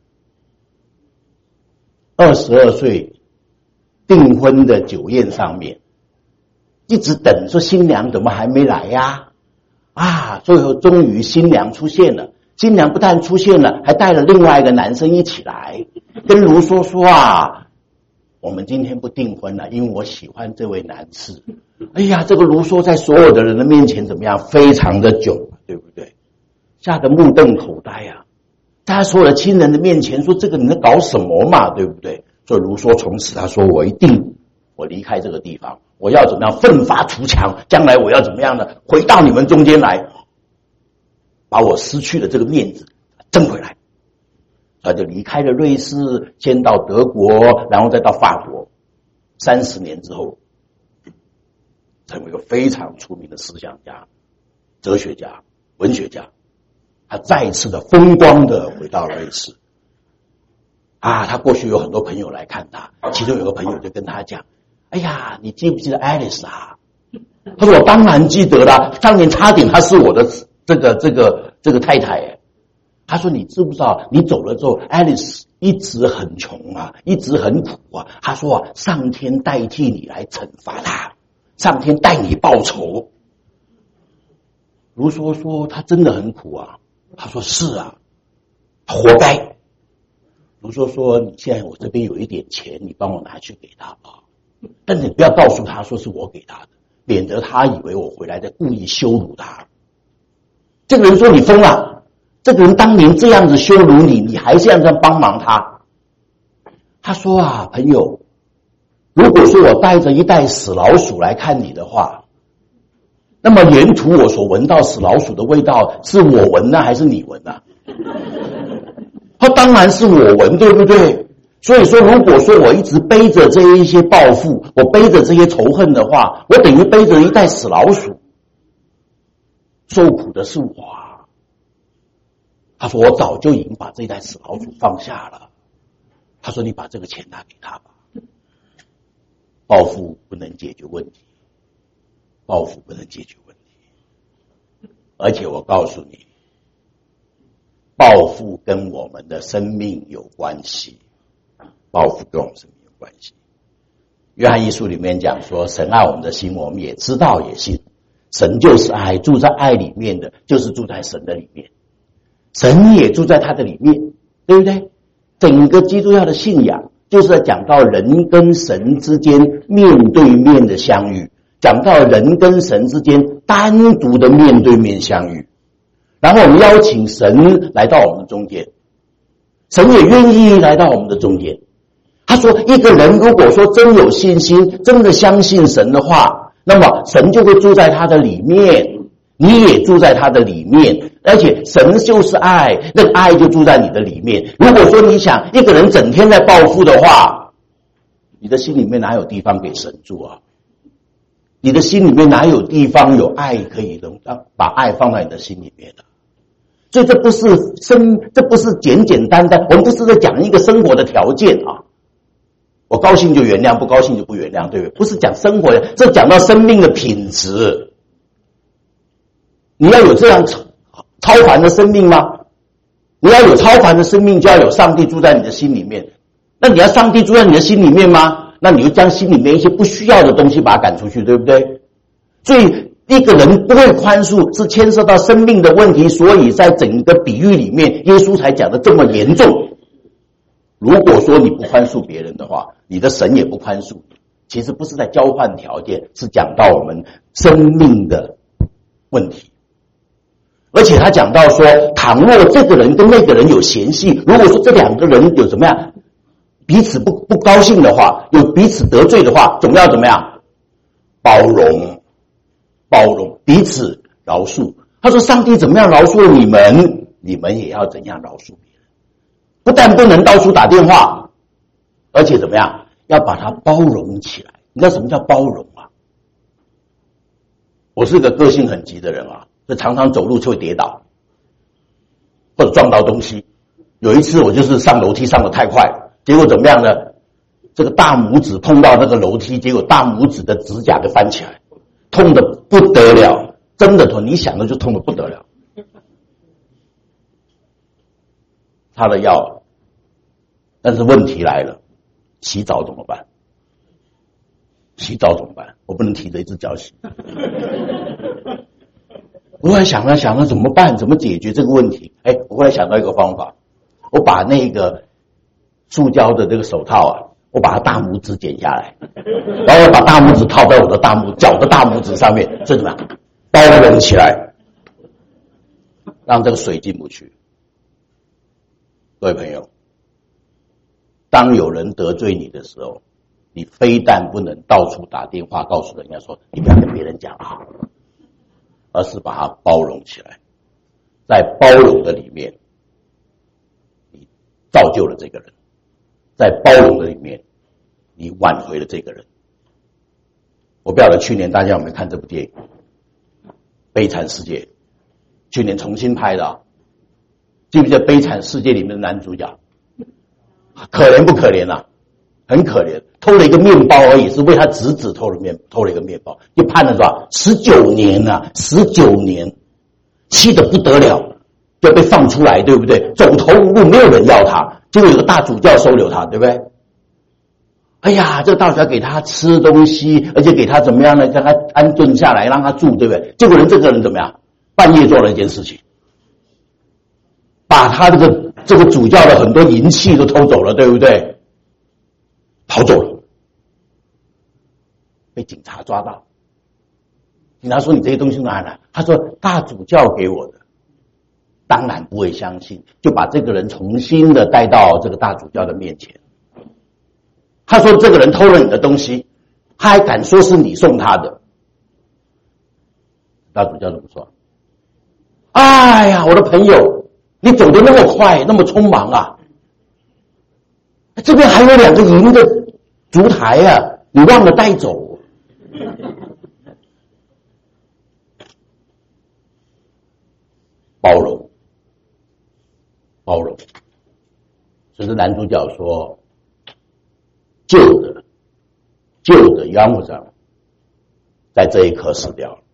，22岁订婚的酒宴上面，一直等说新娘怎么还没来呀？最后终于新娘出现了。新娘不但出现了，还带了另外一个男生一起来，跟卢梭说我们今天不订婚了，因为我喜欢这位男士。哎呀，这个卢梭在所有的人的面前怎么样？非常的囧，对不对？吓得目瞪口呆啊！在他所有的亲人的面前说这个你在搞什么嘛，对不对？所以卢梭从此他说我离开这个地方，我要怎么样奋发图强，将来我要怎么样呢？回到你们中间来，把我失去的这个面子挣回来。他就离开了瑞士，先到德国，然后再到法国。30年之后，成为一个非常出名的思想家、哲学家、文学家。他再一次的风光的回到瑞士。他过去有很多朋友来看他，其中有个朋友就跟他讲：哎呀，你记不记得爱丽丝啊？他说我当然记得啦，当年差点她是我的这个太太。他说你知不知道你走了之后，爱丽丝一直很穷啊，一直很苦啊。他说上天代替你来惩罚他，上天代你报仇。卢梭说他真的很苦啊。他说是啊，活该。卢梭说你现在我这边有一点钱，你帮我拿去给他吧，但你不要告诉他说是我给他的，免得他以为我回来在故意羞辱他。这个人说你疯了，这个人当年这样子羞辱你，你还这样子帮忙他。他说朋友，如果说我带着一袋死老鼠来看你的话，那么沿途我所闻到死老鼠的味道，是我闻呢还是你闻呢？当然是我闻，对不对？所以说如果说我一直背着这一些报复，我背着这些仇恨的话，我等于背着一袋死老鼠，受苦的是我。他说我早就已经把这一袋死老鼠放下了。他说你把这个钱拿给他吧。报复不能解决问题，报复不能解决问题。而且我告诉你，报复跟我们的生命有关系，报复跟我们生命有关系。约翰一书里面讲说，神爱我们的心我们也知道也信，神就是爱，住在爱里面的就是住在神的里面，神也住在他的里面，对不对？整个基督教的信仰就是在讲到人跟神之间面对面的相遇，讲到人跟神之间单独的面对面相遇，然后我们邀请神来到我们中间，神也愿意来到我们的中间。他说一个人如果说真有信心，真的相信神的话，那么神就会住在他的里面，你也住在他的里面，而且神就是爱，那个爱就住在你的里面。如果说你想一个人整天在报复的话，你的心里面哪有地方给神住啊？你的心里面哪有地方有爱可以把爱放在你的心里面的？ 所以这不是简简单单，我们不是在讲一个生活的条件啊。我高兴就原谅，不高兴就不原谅，对不对？不是讲生活的，这讲到生命的品质。你要有这样超凡的生命吗？你要有超凡的生命，就要有上帝住在你的心里面。那你要上帝住在你的心里面吗？那你就将心里面一些不需要的东西把它赶出去，对不对？所以一个人不会宽恕是牵涉到生命的问题，所以在整个比喻里面，耶稣才讲得这么严重。如果说你不宽恕别人的话，你的神也不宽恕你。其实不是在交换条件，是讲到我们生命的问题。而且他讲到说，倘若这个人跟那个人有嫌隙，如果说这两个人有怎么样彼此不高兴的话，有彼此得罪的话，总要怎么样包容，彼此饶恕。他说上帝怎么样饶恕你们，你们也要怎样饶恕别人。不但不能到处打电话，而且怎么样要把它包容起来。你知道什么叫包容啊？我是个个性很急的人啊，就常常走路就会跌倒或者撞到东西。有一次我就是上楼梯上得太快，结果怎么样呢？这个大拇指碰到那个楼梯，结果大拇指的指甲就翻起来，痛得不得了，真的痛，你想的就痛得不得了。擦了药，但是问题来了，洗澡怎么办？我不能提着一只脚洗。我后来想了怎么办？怎么解决这个问题？我后来想到一个方法，我把那个塑胶的这个手套啊，我把它大拇指剪下来，然后把大拇指套在我的脚的大拇指上面，这怎么样？包容起来，让这个水进不去。各位朋友，当有人得罪你的时候，你非但不能到处打电话告诉人家说你不要跟别人讲啊，而是把它包容起来。在包容的里面，你造就了这个人；在包容的里面，你挽回了这个人。我不晓得去年大家有没有看这部电影《悲惨世界》，去年重新拍的啊。记不记得《悲惨世界》里面的男主角可怜不可怜啊？很可怜，偷了一个面包而已，是为他侄子偷了一个面包，就判了是吧？19年啊，19年，气得不得了，就被放出来，对不对？走投无路，没有人要他，结果有个大主教收留他，对不对？哎呀，这个大主教给他吃东西，而且给他怎么样呢？让他安顿下来，让他住，对不对？结果这个人怎么样？半夜做了一件事情，把他这个主教的很多银器都偷走了，对不对？逃走了，被警察抓到。警察说你这些东西哪来？他说大主教给我的。当然不会相信，就把这个人重新的带到这个大主教的面前。他说这个人偷了你的东西，他还敢说是你送他的。大主教怎么说？哎呀，我的朋友，你走得那么快，那么匆忙啊！这边还有2个银的烛台啊，你忘了带走。包容。所以男主角说，旧的冤枉长在这一刻死掉了，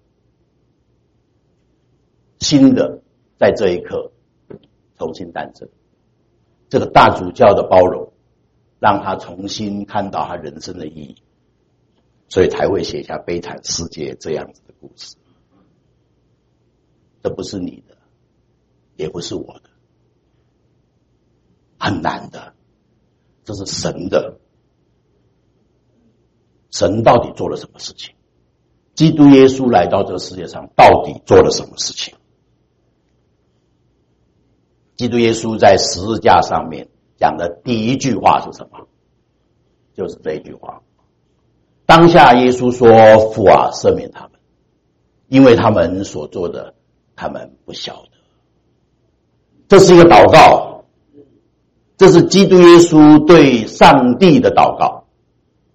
新的在这一刻重新诞生。这个大主教的包容让他重新看到他人生的意义，所以才会写下《悲惨世界》这样子的故事。这不是你的，也不是我的，很难的，这是神的。神到底做了什么事情？基督耶稣来到这个世界上到底做了什么事情？基督耶稣在十字架上面讲的第一句话是什么？就是这一句话。当下耶稣说，父啊，赦免他们，因为他们所做的他们不晓得。这是一个祷告，这是基督耶稣对上帝的祷告。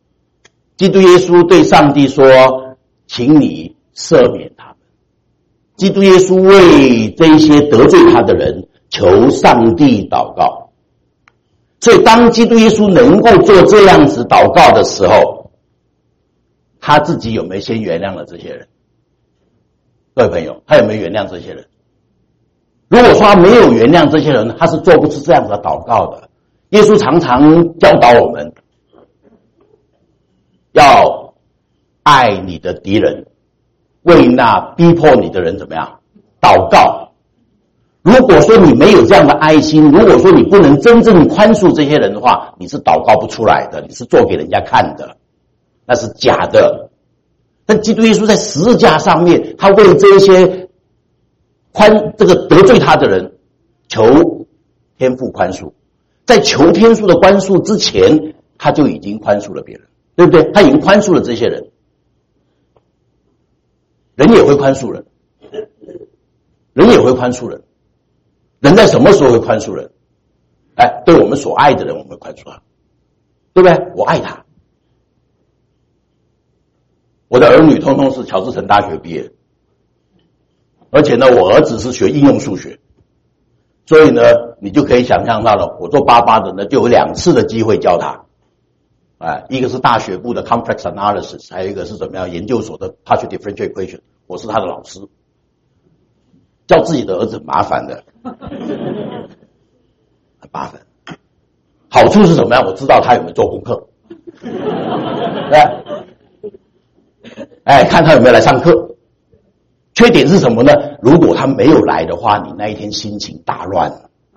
基督耶稣对上帝说，请你赦免他们， 基督耶稣为这一些得罪他的人求上帝祷告。所以当基督耶稣能够做这样子祷告的时候，他自己有没有先原谅了这些人？各位朋友，他有没有原谅这些人？如果说他没有原谅这些人，他是做不出这样子的祷告的。耶稣常常教导我们要爱你的敌人，为那逼迫你的人怎么样祷告。如果说你没有这样的爱心，如果说你不能真正宽恕这些人的话，你是祷告不出来的，你是做给人家看的，那是假的。但基督耶稣在十字架上面，他为这一些这个得罪他的人求天父宽恕，在求天父的宽恕之前，他就已经宽恕了别人，对不对？他已经宽恕了这些人，人也会宽恕人，人也会宽恕人。人在什么时候会宽恕人？对我们所爱的人，我们会宽恕他，对不对？我爱他，我的儿女通通是乔治城大学毕业，而且呢，我儿子是学应用数学，所以呢，你就可以想象到了，我做爸爸的呢，就有2次的机会教他，一个是大学部的 complex analysis， 还有一个是怎么样研究所的 partial differential equation， 我是他的老师。教自己的儿子很麻烦的，很麻烦。好处是什么样？我知道他有没有做功课，看他有没有来上课。缺点是什么呢？如果他没有来的话，你那一天心情大乱。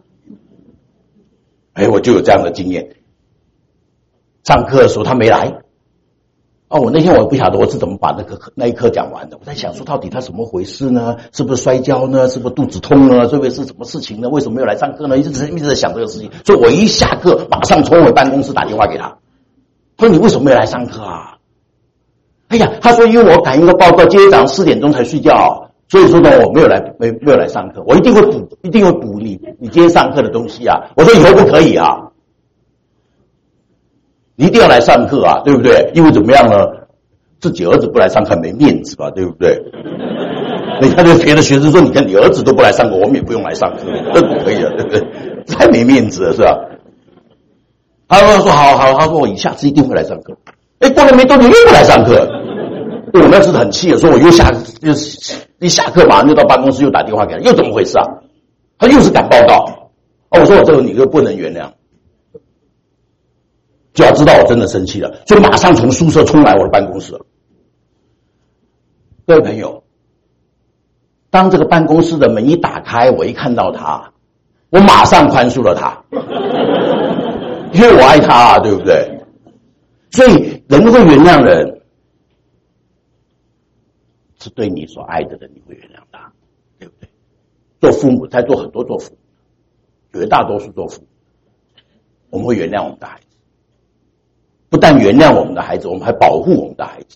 我就有这样的经验。上课的时候他没来，我那天我也不晓得我是怎么把那一课讲完的。我在想说，到底他怎么回事呢？是不是摔跤呢？是不是肚子痛呢？是不是什么事情呢？为什么没有来上课呢？一直在想这个事情。所以我一下课，马上冲回办公室打电话给他，说你为什么没有来上课啊？他说因为我赶一个报告，今天早上4点钟才睡觉，所以说呢我没有来上课。我一定会补你今天上课的东西啊。我说以后不可以啊。你一定要来上课啊，对不对？因为怎么样呢？自己儿子不来上课没面子吧，对不对？你看这别的学生说，你看你儿子都不来上课，我们也不用来上课，这不可以啊，对不对？太没面子了，是吧？他说好，他说我下次一定会来上课。过了没多久又不来上课，我那次很气的说，我一下课马上就到办公室又打电话给他，又怎么回事啊？他又是赶报告。我说我这个你就不能原谅。就要知道我真的生气了，所以马上从宿舍冲来我的办公室了。各位朋友，当这个办公室的门一打开，我一看到他，我马上宽恕了他，因为我爱他啊，对不对？所以人会原谅人，是对你所爱的人，你会原谅他，对不对？做父母，在做很多做父母，绝大多数做父母，我们会原谅我们的孩子。不但原谅我们的孩子，我们还保护我们的孩子。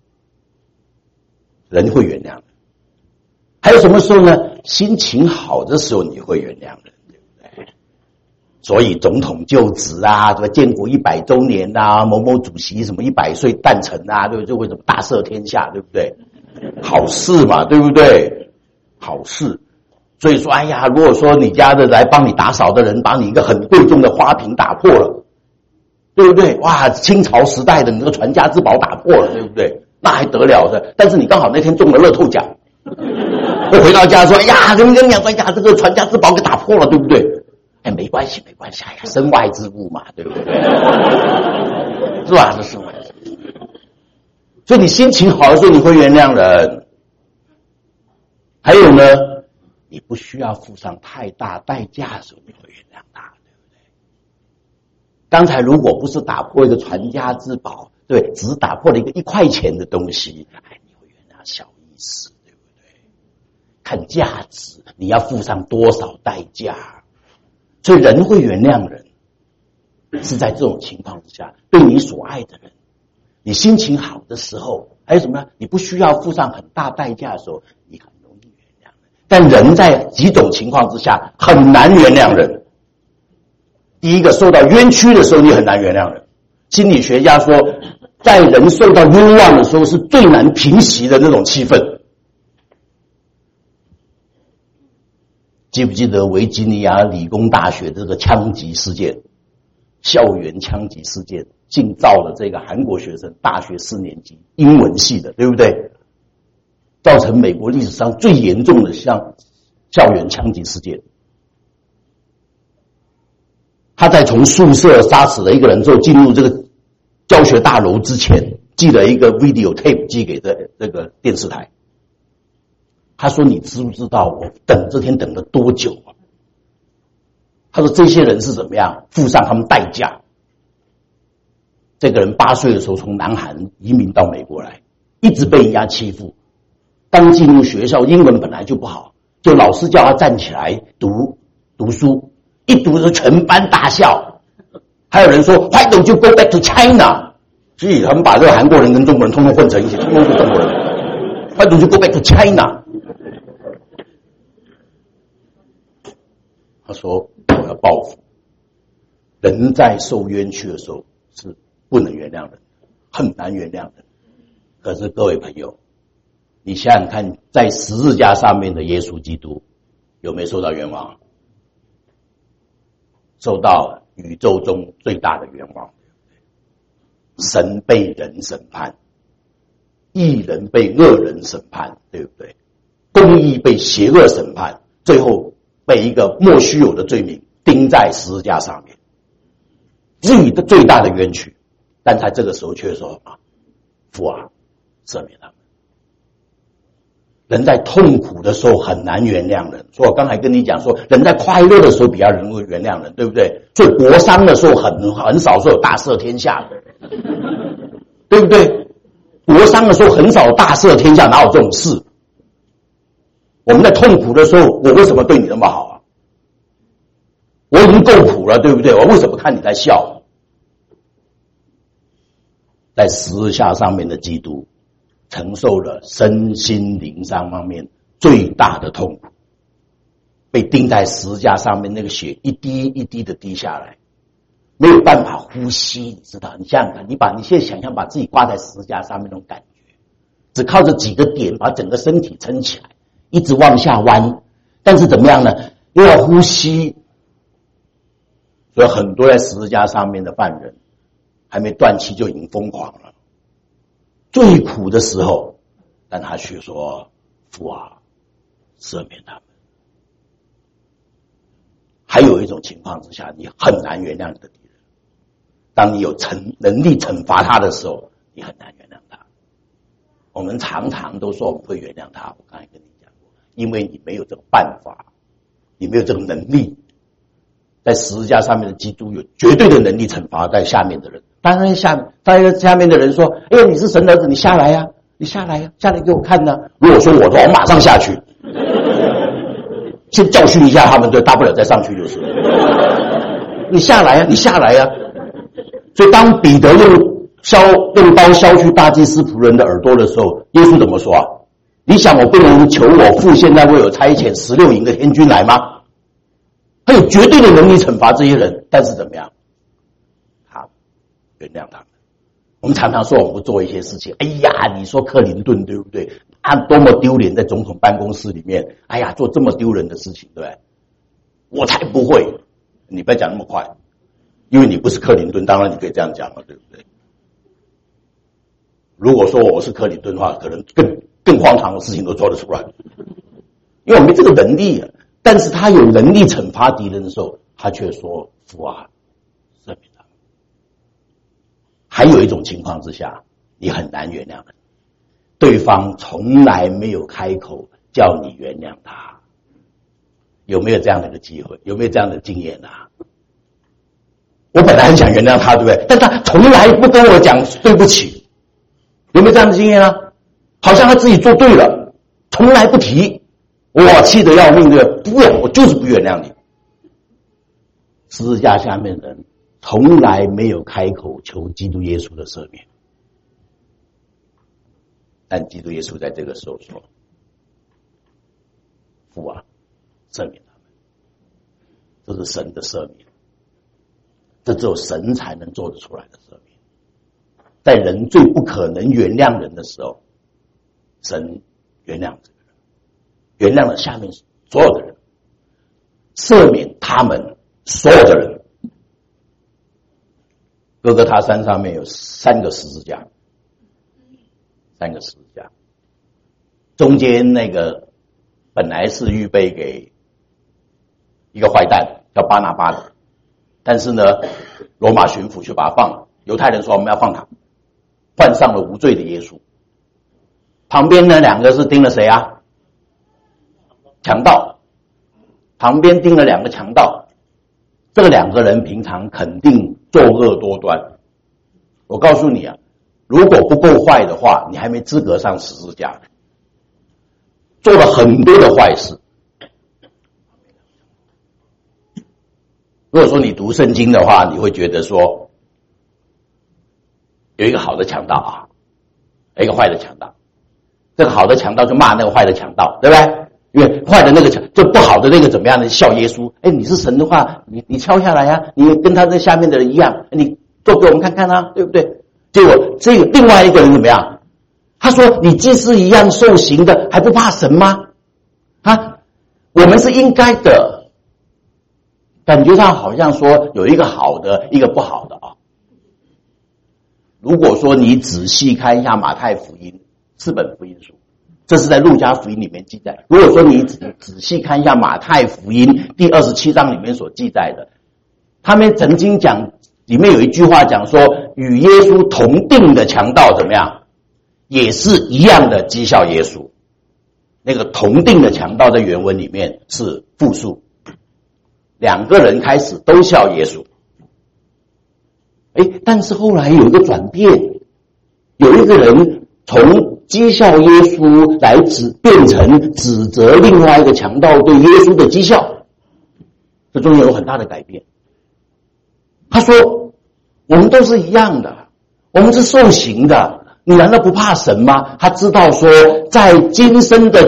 人会原谅。还有什么时候呢？心情好的时候你会原谅人，对不对？所以总统就职啊，什么建国100周年啊，某某主席什么100岁诞辰啊，对不对？就会什么大赦天下，对不对？好事嘛，对不对？好事。所以说，如果说你家的来帮你打扫的人把你一个很贵重的花瓶打破了，对不对？哇，清朝时代的你这个传家之宝打破了，对不对？那还得了的？但是你刚好那天中了乐透奖，我回到家说，跟你讲，这个传家之宝给打破了，对不对？没关系，身外之物嘛，对不对？是吧？这身外之物。所以你心情好的时候，你会原谅人。还有呢，你不需要付上太大代价的时候，你会原谅他。刚才如果不是打破一个传家之宝，对，只是打破了一个1块钱的东西，你会原谅小意思，对不对？看价值，你要付上多少代价？所以人会原谅人，是在这种情况之下，对你所爱的人，你心情好的时候，还有什么呢？你不需要付上很大代价的时候，你很容易原谅人。但人在几种情况之下很难原谅人。第一个，受到冤屈的时候，你很难原谅人。心理学家说，在人受到冤枉的时候，是最难平息的那种气氛。 记不记得维吉尼亚理工大学这个枪击事件，校园枪击事件，竟造了这个韩国学生大学4年级英文系的，对不对？造成美国历史上最严重的校园枪击事件。他在从宿舍杀死了一个人之后，进入这个教学大楼之前，寄了一个 video tape 寄给这个电视台。他说：“你知不知道我等这天等了多久啊？”他说：“这些人是怎么样付上他们代价？”这个人8岁的时候从南韩移民到美国来，一直被人家欺负。刚进入学校，英文本来就不好，就老师叫他站起来读书，一读就全班大笑。还有人说 Why don't you go back to China？ 所以他们把这个韩国人跟中国人通通混成一起，通通是中国人。Why don't you go back to China？ 他说我要报复。人在受冤屈的时候是不能原谅人，很难原谅人。可是各位朋友，你想想看，在十字架上面的耶稣基督有没有受到冤枉？受到宇宙中最大的冤枉。神被人审判，义人被恶人审判，对不对？公义被邪恶审判，最后被一个莫须有的罪名钉在十字架上面，最大的冤屈。但他这个时候却说父啊，赦免他们。人在痛苦的时候很难原谅人，所以我刚才跟你讲说，人在快乐的时候比较容易原谅人，对不对？所以国殇的时候很少说有大赦天下的，对不对？国殇的时候很少大赦天下，哪有这种事？我们在痛苦的时候，我为什么对你那么好啊？我已经够苦了，对不对？我为什么看你在笑？在十字架上面的基督承受了身心灵上方面最大的痛苦，被钉在十字架上面，那个血一滴一滴的滴下来，没有办法呼吸，你知道？你想想看，你现在想象把自己挂在十字架上面那种感觉，只靠着几个点把整个身体撑起来，一直往下弯，但是怎么样呢？又要呼吸。所以很多在十字架上面的犯人还没断气就已经疯狂了，最苦的时候，但他却说父啊，赦免他们。还有一种情况之下，你很难原谅你的敌人，当你有能力惩罚他的时候，你很难原谅他。我们常常都说我们会原谅他，我刚才跟你讲过，因为你没有这个办法，你没有这个能力。在十字架上面的基督有绝对的能力惩罚在下面的人。当然下面的人说：“哎呀，你是神儿子，你下来呀，你下来呀，下来给我看呢。”如果说我的话，我马上下去，先教训一下他们，对，大不了再上去就是。你下来呀，你下来呀。所以当彼得用刀削去大祭司仆人的耳朵的时候，耶稣怎么说啊？你想我不能求我父现在为我差遣16营的天军来吗？他有绝对的能力惩罚这些人，但是怎么样？他原谅他们。我们常常说我们不做一些事情，哎呀，你说克林顿对不对？他多么丢脸，在总统办公室里面，哎呀，做这么丢人的事情，对不对？我才不会。你不要讲那么快，因为你不是克林顿，当然你可以这样讲了，对不对？如果说我是克林顿的话，可能更荒唐的事情都做得出来，因为我没这个能力啊。但是他有能力惩罚敌人的时候，他却说父啊，赦免他们。还有一种情况之下，你很难原谅人，对方从来没有开口叫你原谅他。有没有这样的一个机会？有没有这样的经验啊？我本来很想原谅他，对不对？但他从来不跟我讲对不起。有没有这样的经验啊？好像他自己做对了，从来不提。我气得要命，对不对？不要，我就是不原谅你。十字架下面的人从来没有开口求基督耶稣的赦免，但基督耶稣在这个时候说：“父啊，赦免他们。”这是神的赦免，这只有神才能做得出来的赦免。在人最不可能原谅人的时候，神原谅这个人，原谅了下面所有的人。 赦免他们所有的人。哥哥他山上面有3个十字架，3个十字架，中间那个本来是预备给一个坏蛋叫巴拿巴的，但是呢，罗马巡抚却把他放了。犹太人说我们要放他，换上了无罪的耶稣。旁边那2个是钉了谁啊？强盗。旁边钉了2个强盗，这2个人平常肯定作恶多端。我告诉你啊，如果不够坏的话，你还没资格上十字架。做了很多的坏事。如果说你读圣经的话，你会觉得说，有一个好的强盗啊，有一个坏的强盗。这个好的强盗就骂那个坏的强盗，对不对？因为坏的那个就不好的那个怎么样呢？笑耶稣，你是神的话，你敲下来啊，你跟他在下面的人一样，你做给我们看看啊，对不对？结果这个另外一个人怎么样？他说：“你既是一样受刑的，还不怕神吗？”啊，我们是应该的，感觉上好像说有一个好的，一个不好的啊。如果说你仔细看一下马太福音4本福音书，这是在路加福音里面记载。如果说你仔细看一下马太福音第27章里面所记载的，他们曾经讲，里面有一句话讲说，与耶稣同定的强盗怎么样，也是一样的讥笑耶稣。那个同定的强盗在原文里面是复数，2个人开始都笑耶稣。但是后来有一个转变，有一个人从讥笑耶稣来变成指责另外一个强盗对耶稣的讥笑，这中间有很大的改变。他说我们都是一样的，我们是受刑的，你难道不怕神吗？他知道说在今生的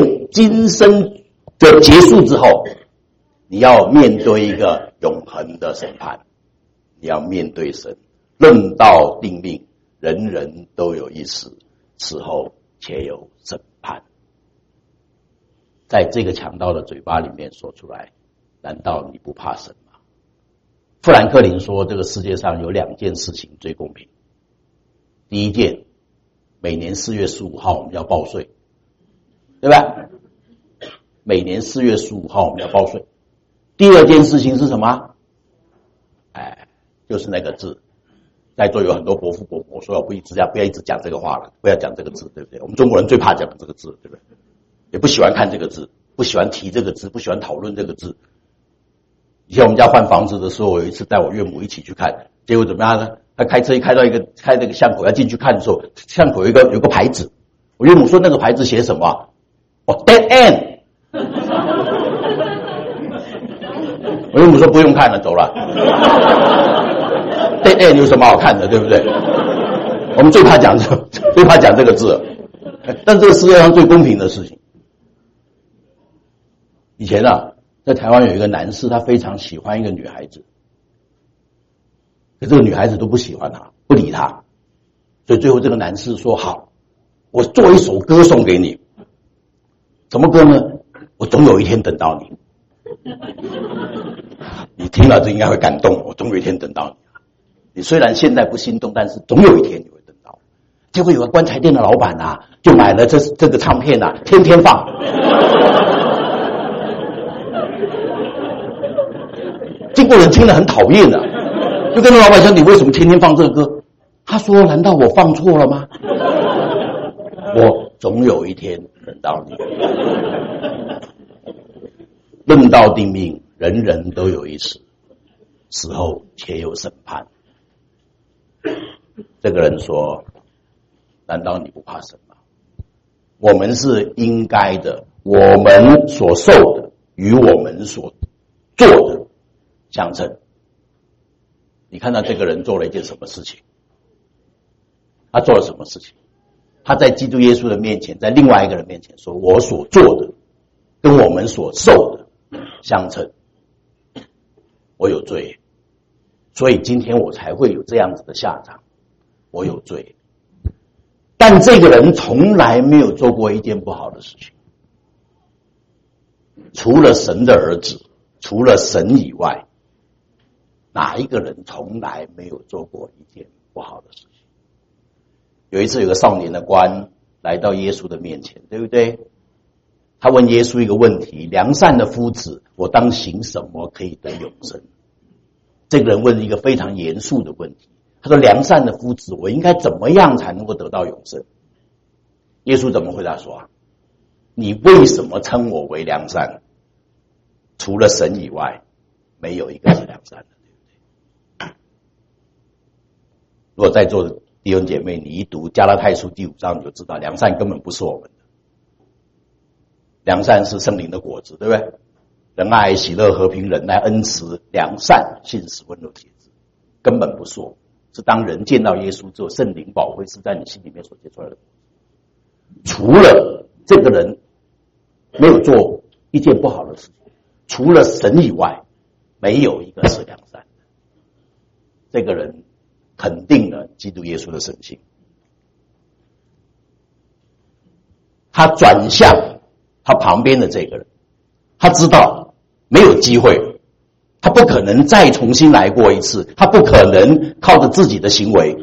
结束之后，你要面对一个永恒的审判，你要面对神，论道定命，人人都有一死，死后且有审判。在这个强盗的嘴巴里面说出来，难道你不怕神吗？富兰克林说，这个世界上有2件事情最公平。第一件，每年4月15号我们要报税，对吧？每年4月15号我们要报税。第二件事情是什么？就是那个字。在座有很多伯父伯母，说不要一直讲这个话了，不要讲这个字，对不对？我们中国人最怕讲这个字，对不对？也不喜欢看这个字，不喜欢提这个字，不喜欢讨论这个字。以前我们家换房子的时候，我有一次带我岳母一起去看，结果怎么样呢？他开车开那个巷口要进去看的时候，巷口有个牌子，我岳母说那个牌子写什么？dead end。我岳母说不用看了，走了。dead end 有什么好看的，对不对？我们最怕讲这个字，但这个世界上最公平的事情。以前啊，在台湾有一个男士，他非常喜欢一个女孩子，可这个女孩子都不喜欢他，不理他，所以最后这个男士说：“好，我做一首歌送给你。什么歌呢？我总有一天等到你。”你听了这应该会感动，我总有一天等到你。你虽然现在不心动，但是总有一天你会等到。结果有个棺材店的老板啊，就买了这个唱片啊，天天放。经过人听了很讨厌的，就跟那老板说：“你为什么天天放这个歌？”他说：“难道我放错了吗？我总有一天等到你。论道定命，人人都有一死，死后且有审判。”这个人说：“难道你不怕神吗？我们是应该的，我们所受的与我们所做的相称。”你看到这个人做了一件什么事情？他做了什么事情？他在基督耶稣的面前，在另外一个人面前说：“我所做的跟我们所受的相称，我有罪，所以今天我才会有这样子的下场。我有罪。”但这个人从来没有做过一件不好的事情，除了神的儿子除了神以外，哪一个人从来没有做过一件不好的事情？有一次，有个少年的官来到耶稣的面前，对不对？他问耶稣一个问题：良善的夫子，我当行什么可以得永生？这个人问一个非常严肃的问题，他说：良善的夫子，我应该怎么样才能够得到永生？耶稣怎么回答说：你为什么称我为良善？除了神以外，没有一个是良善的，对不对？如果在座的弟兄姐妹，你一读加拉太书第5章，你就知道良善根本不是我们的。良善是圣灵的果子，对不对？仁爱、喜乐、和平、忍耐、恩慈、良善、信实、温柔、节制，根本不是我们，是当人见到耶稣之后，圣灵保惠是在你心里面所结出来的。除了这个人没有做一件不好的事情，除了神以外，没有一个是良善的。这个人肯定了基督耶稣的神性。他转向他旁边的这个人，他知道没有机会了，他不可能再重新来过一次，他不可能靠着自己的行为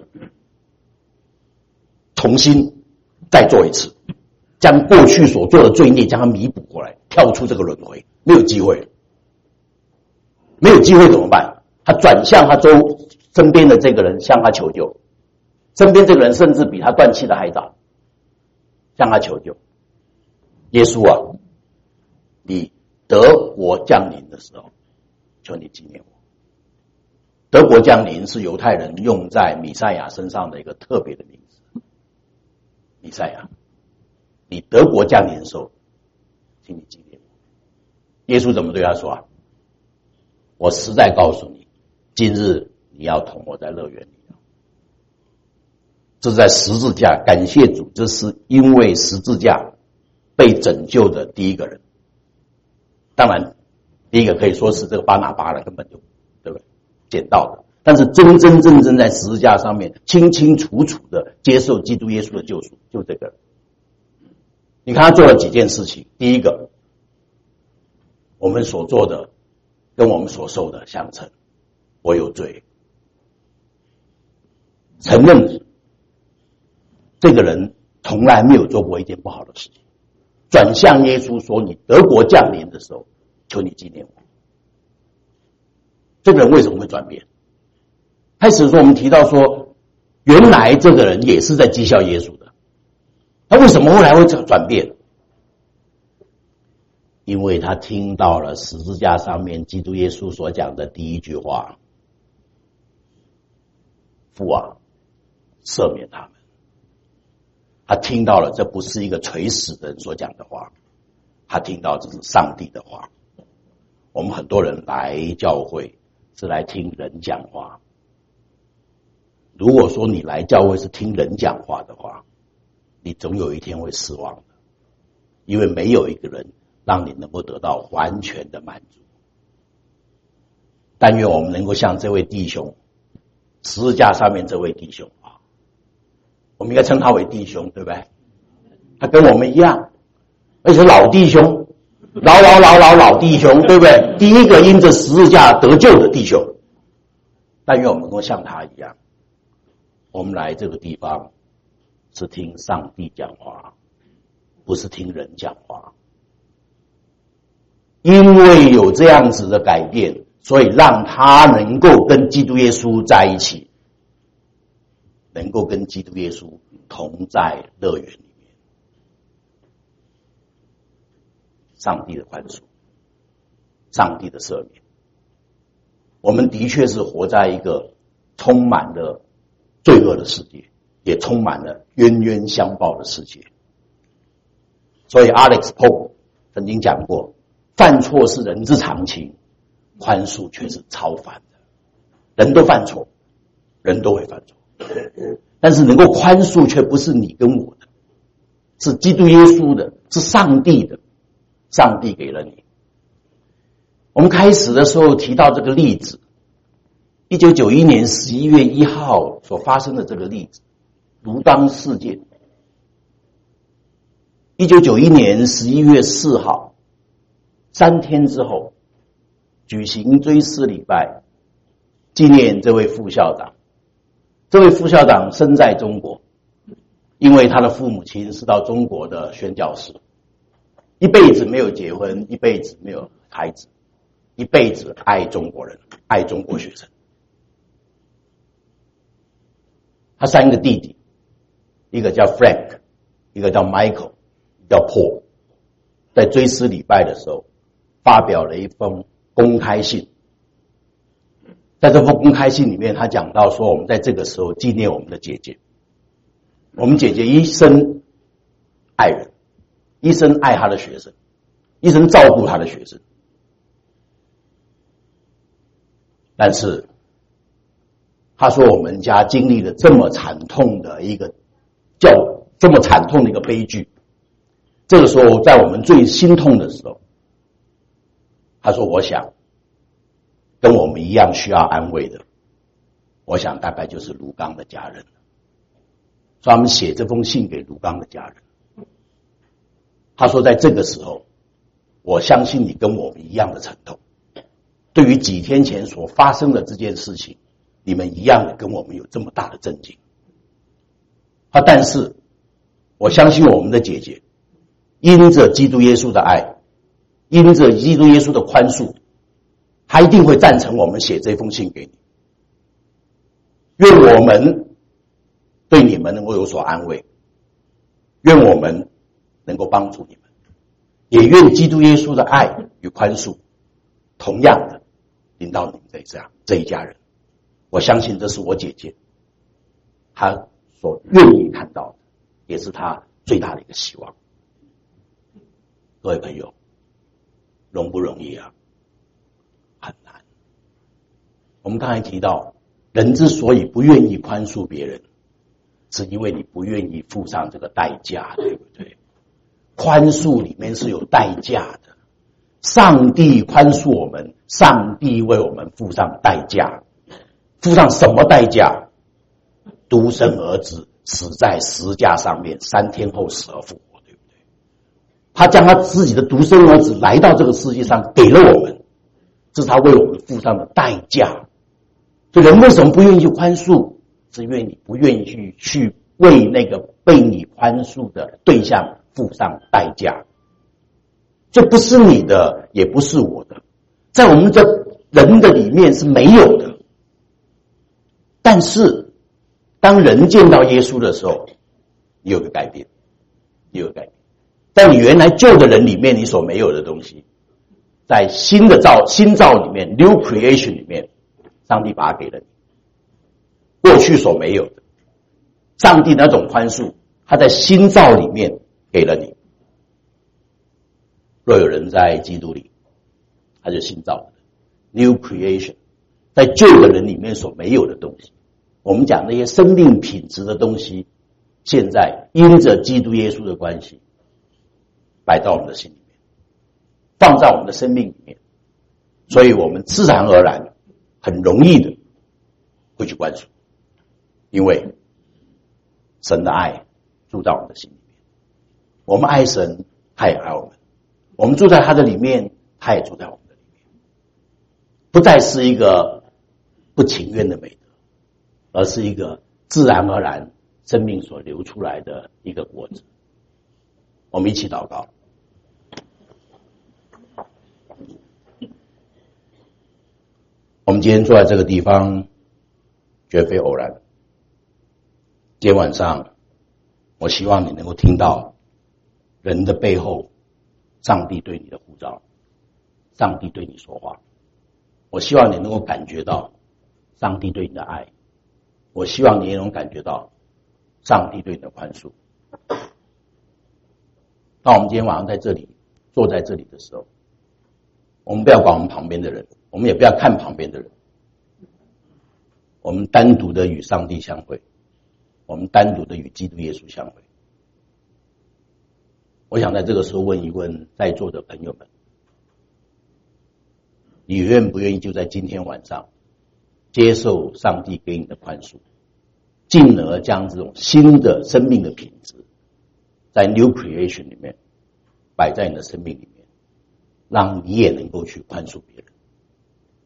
重新再做一次，将过去所做的罪孽将它弥补过来，跳出这个轮回，没有机会了。没有机会怎么办？他转向他身边的这个人，向他求救。身边这个人甚至比他断气的还早，向他求救。耶稣啊，你德国降临的时候，求你纪念我。德国降临是犹太人用在弥赛亚身上的一个特别的名字。弥赛亚，你德国降临的时候，请你纪念我。耶稣怎么对他说啊？我实在告诉你，今日你要同我在乐园里。这是在十字架，感谢主，这是因为十字架被拯救的第一个人。当然第一个可以说是这个巴拿巴了，根本就对不对？捡到的。但是真真正正在十字架上面清清楚楚的接受基督耶稣的救赎，就这个人。你看他做了几件事情。第一个，我们所做的跟我们所受的相称，我有罪，承认这个人从来没有做过一件不好的事情，转向耶稣说：你德国降临的时候，求你纪念我。这个人为什么会转变？开始说我们提到说，原来这个人也是在讥笑耶稣的，他为什么后来会转变？因为他听到了十字架上面基督耶稣所讲的第一句话：父啊，赦免他们。他听到了，这不是一个垂死的人所讲的话，他听到这是上帝的话。我们很多人来教会是来听人讲话，如果说你来教会是听人讲话的话，你总有一天会失望的，因为没有一个人让你能够得到完全的满足。但愿我们能够像这位弟兄，十字架上面这位弟兄啊，我们应该称他为弟兄，对不对？他跟我们一样，而且老弟兄，老弟兄，对不对？第一个因着十字架得救的弟兄。但愿我们能够像他一样，我们来这个地方是听上帝讲话，不是听人讲话。因为有这样子的改变，所以让他能够跟基督耶稣在一起，能够跟基督耶稣同在乐园里面。上帝的宽恕，上帝的赦免。我们的确是活在一个充满了罪恶的世界，也充满了冤冤相报的世界。所以 Alex Pope 曾经讲过，犯错是人之常情，宽恕却是超凡的。人都犯错，人都会犯错，但是能够宽恕却不是你跟我的，是基督耶稣的，是上帝的。上帝给了你。我们开始的时候提到这个例子，1991年11月1号所发生的这个例子，卢当事件。1991年11月4号，3天之后， 举行追思礼拜，纪念这位副校长。这位副校长生在中国，因为他的父母亲是到中国的宣教士，一辈子没有结婚，一辈子没有孩子，一辈子爱中国人，爱中国学生。他3个弟弟，一个叫 Frank， 一个叫 Michael， 一个叫 Paul。在追思礼拜的时候，发表了一封公开信。在这封公开信里面，他讲到说，我们在这个时候纪念我们的姐姐。我们姐姐一生爱人，一生爱她的学生，一生照顾她的学生。但是他说我们家经历了这么惨痛的一个悲剧，这个时候在我们最心痛的时候，他说我想跟我们一样需要安慰的，我想大概就是卢刚的家人。所以他们写这封信给卢刚的家人。他说在这个时候，我相信你跟我们一样的沉痛，对于几天前所发生的这件事情，你们一样的跟我们有这么大的震惊。但是我相信我们的姐姐因着基督耶稣的爱，因着基督耶稣的宽恕，她一定会赞成我们写这封信给你。愿我们对你们能够有所安慰，愿我们能够帮助你们，也愿基督耶稣的爱与宽恕同样的临到你们这一家人。我相信这是我姐姐她所愿意看到的，也是她最大的一个希望。各位朋友，容不容易啊？很难。我们刚才提到，人之所以不愿意宽恕别人，是因为你不愿意付上这个代价，对不对？宽恕里面是有代价的。上帝宽恕我们，上帝为我们付上代价。付上什么代价？独生儿子死在十字架上面，3天后死而复活，对不对？他将他自己的独生儿子来到这个世界上，给了我们，这是他为我们付上的代价。所以人为什么不愿意去宽恕？是因为你不愿意去为那个被你宽恕的对象付上代价。这不是你的，也不是我的，在我们这人的里面是没有的。但是当人见到耶稣的时候，你有个改变，在你原来旧的人里面你所没有的东西，在新造里面 New Creation 里面，上帝把它给了你，过去所没有的。上帝那种宽恕，他在新造里面给了你。若有人在基督里，他就新造的 New Creation， 在旧的人里面所没有的东西，我们讲那些生命品质的东西，现在因着基督耶稣的关系，摆到我们的心里面，放在我们的生命里面，所以我们自然而然很容易的会去宽恕，因为神的爱住在我们的心里面，我们爱神，他也爱我们，我们住在他的里面，他也住在我们的里面，不再是一个不情愿的美德，而是一个自然而然生命所流出来的一个果子。我们一起祷告。我们今天坐在这个地方绝非偶然。今天晚上我希望你能够听到人的背后上帝对你的呼召，上帝对你说话。我希望你能够感觉到上帝对你的爱，我希望你也能感觉到上帝对你的宽恕。当我们今天晚上在这里坐在这里的时候，我们不要管我们旁边的人，我们也不要看旁边的人，我们单独的与上帝相会，我们单独的与基督耶稣相会。我想在这个时候问一问在座的朋友们，你愿不愿意就在今天晚上接受上帝给你的宽恕，进而将这种新的生命的品质在 New Creation 里面摆在你的生命里面，让你也能够去宽恕别人。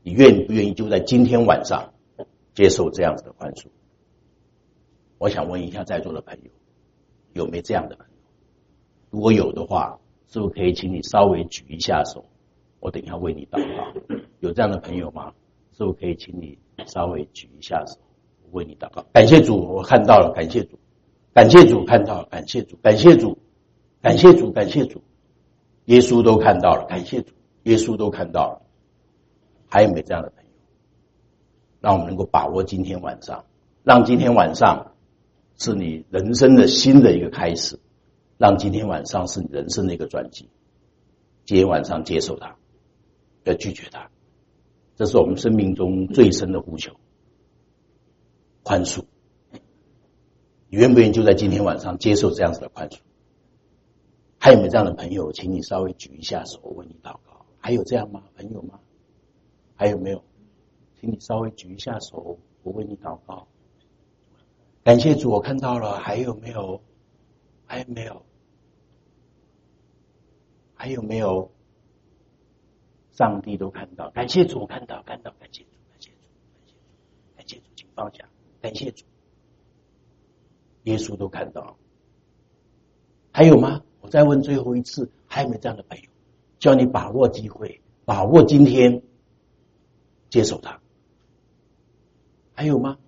你愿不愿意就在今天晚上接受这样子的宽恕？我想问一下在座的朋友，有没有这样的朋友？如果有的话，是不是可以请你稍微举一下手，我等一下为你祷告？有这样的朋友吗？是不是可以请你稍微举一下手，我为你祷告？感谢主，我看到了，感谢主，感谢主，看到了，感谢主，感谢主，感谢主，感谢主，耶稣都看到了，感谢主，耶稣都看到了。还有没有这样的朋友？让我们能够把握今天晚上，让今天晚上是你人生的新的一个开始，让今天晚上是你人生的一个转机。今天晚上接受它，不要拒绝它，这是我们生命中最深的呼求。宽恕，你愿不愿意就在今天晚上接受这样子的宽恕？还有没有这样的朋友？请你稍微举一下手，我为你祷告。还有这样吗？朋友吗？还有没有？请你稍微举一下手，我为你祷告。感谢主，我看到了。还有没有？还有没有？还有没有？上帝都看到。感谢主，看到，看到，感谢主，感谢主，感谢主，请放下。感谢主，耶稣都看到。还有吗？我再问最后一次，还有没有这样的朋友？叫你把握机会，把握今天，接受它。还有吗？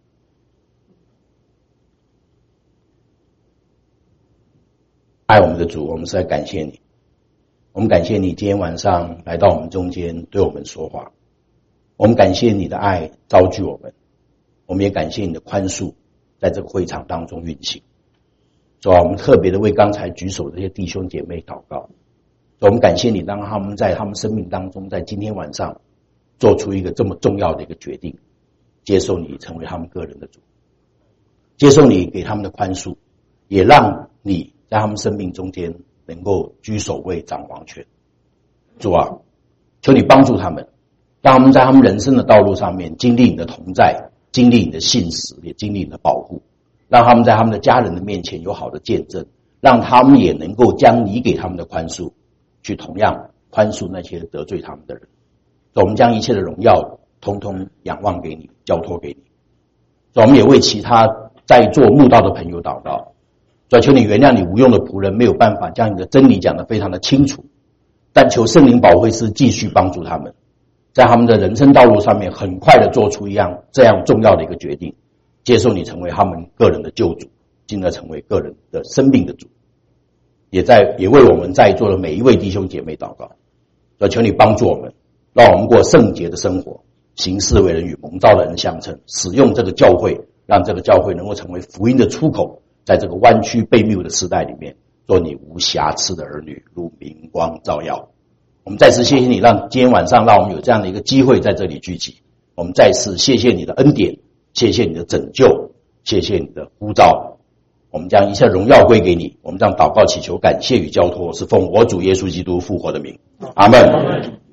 爱我们的主，我们实在感谢你。我们感谢你今天晚上来到我们中间，对我们说话。我们感谢你的爱招聚我们，我们也感谢你的宽恕在这个会场当中运行。主啊，我们特别的为刚才举手的这些弟兄姐妹祷告。我们感谢你，让他们在他们生命当中，在今天晚上做出一个这么重要的一个决定，接受你成为他们个人的主，接受你给他们的宽恕，也让你在他们生命中间能够居首位掌王权。主啊，求你帮助他们，让他们在他们人生的道路上面经历你的同在，经历你的信实，也经历你的保护，让他们在他们的家人的面前有好的见证，让他们也能够将你给他们的宽恕去同样宽恕那些得罪他们的人。我们将一切的荣耀通通仰望给你，交托给你。我们也为其他在座慕道的朋友祷告，主，求你原谅你无用的仆人，没有办法将你的真理讲得非常的清楚，但求圣灵保惠师继续帮助他们，在他们的人生道路上面很快的做出这样重要的一个决定，接受你成为他们个人的救主，进而成为个人的生命的主。也为我们在座的每一位弟兄姐妹祷告，主，求你帮助我们，让我们过圣洁的生活，行事为人与蒙召的人相称，使用这个教会，让这个教会能够成为福音的出口，在这个弯曲悖谬的时代里面，做你无瑕疵的儿女，如明光照耀。我们再次谢谢你，让今天晚上让我们有这样的一个机会在这里聚集。我们再次谢谢你的恩典，谢谢你的拯救，谢谢你的呼召。我们将一切荣耀归给你。我们将祷告祈求感谢与交托，是奉我主耶稣基督复活的名。阿们。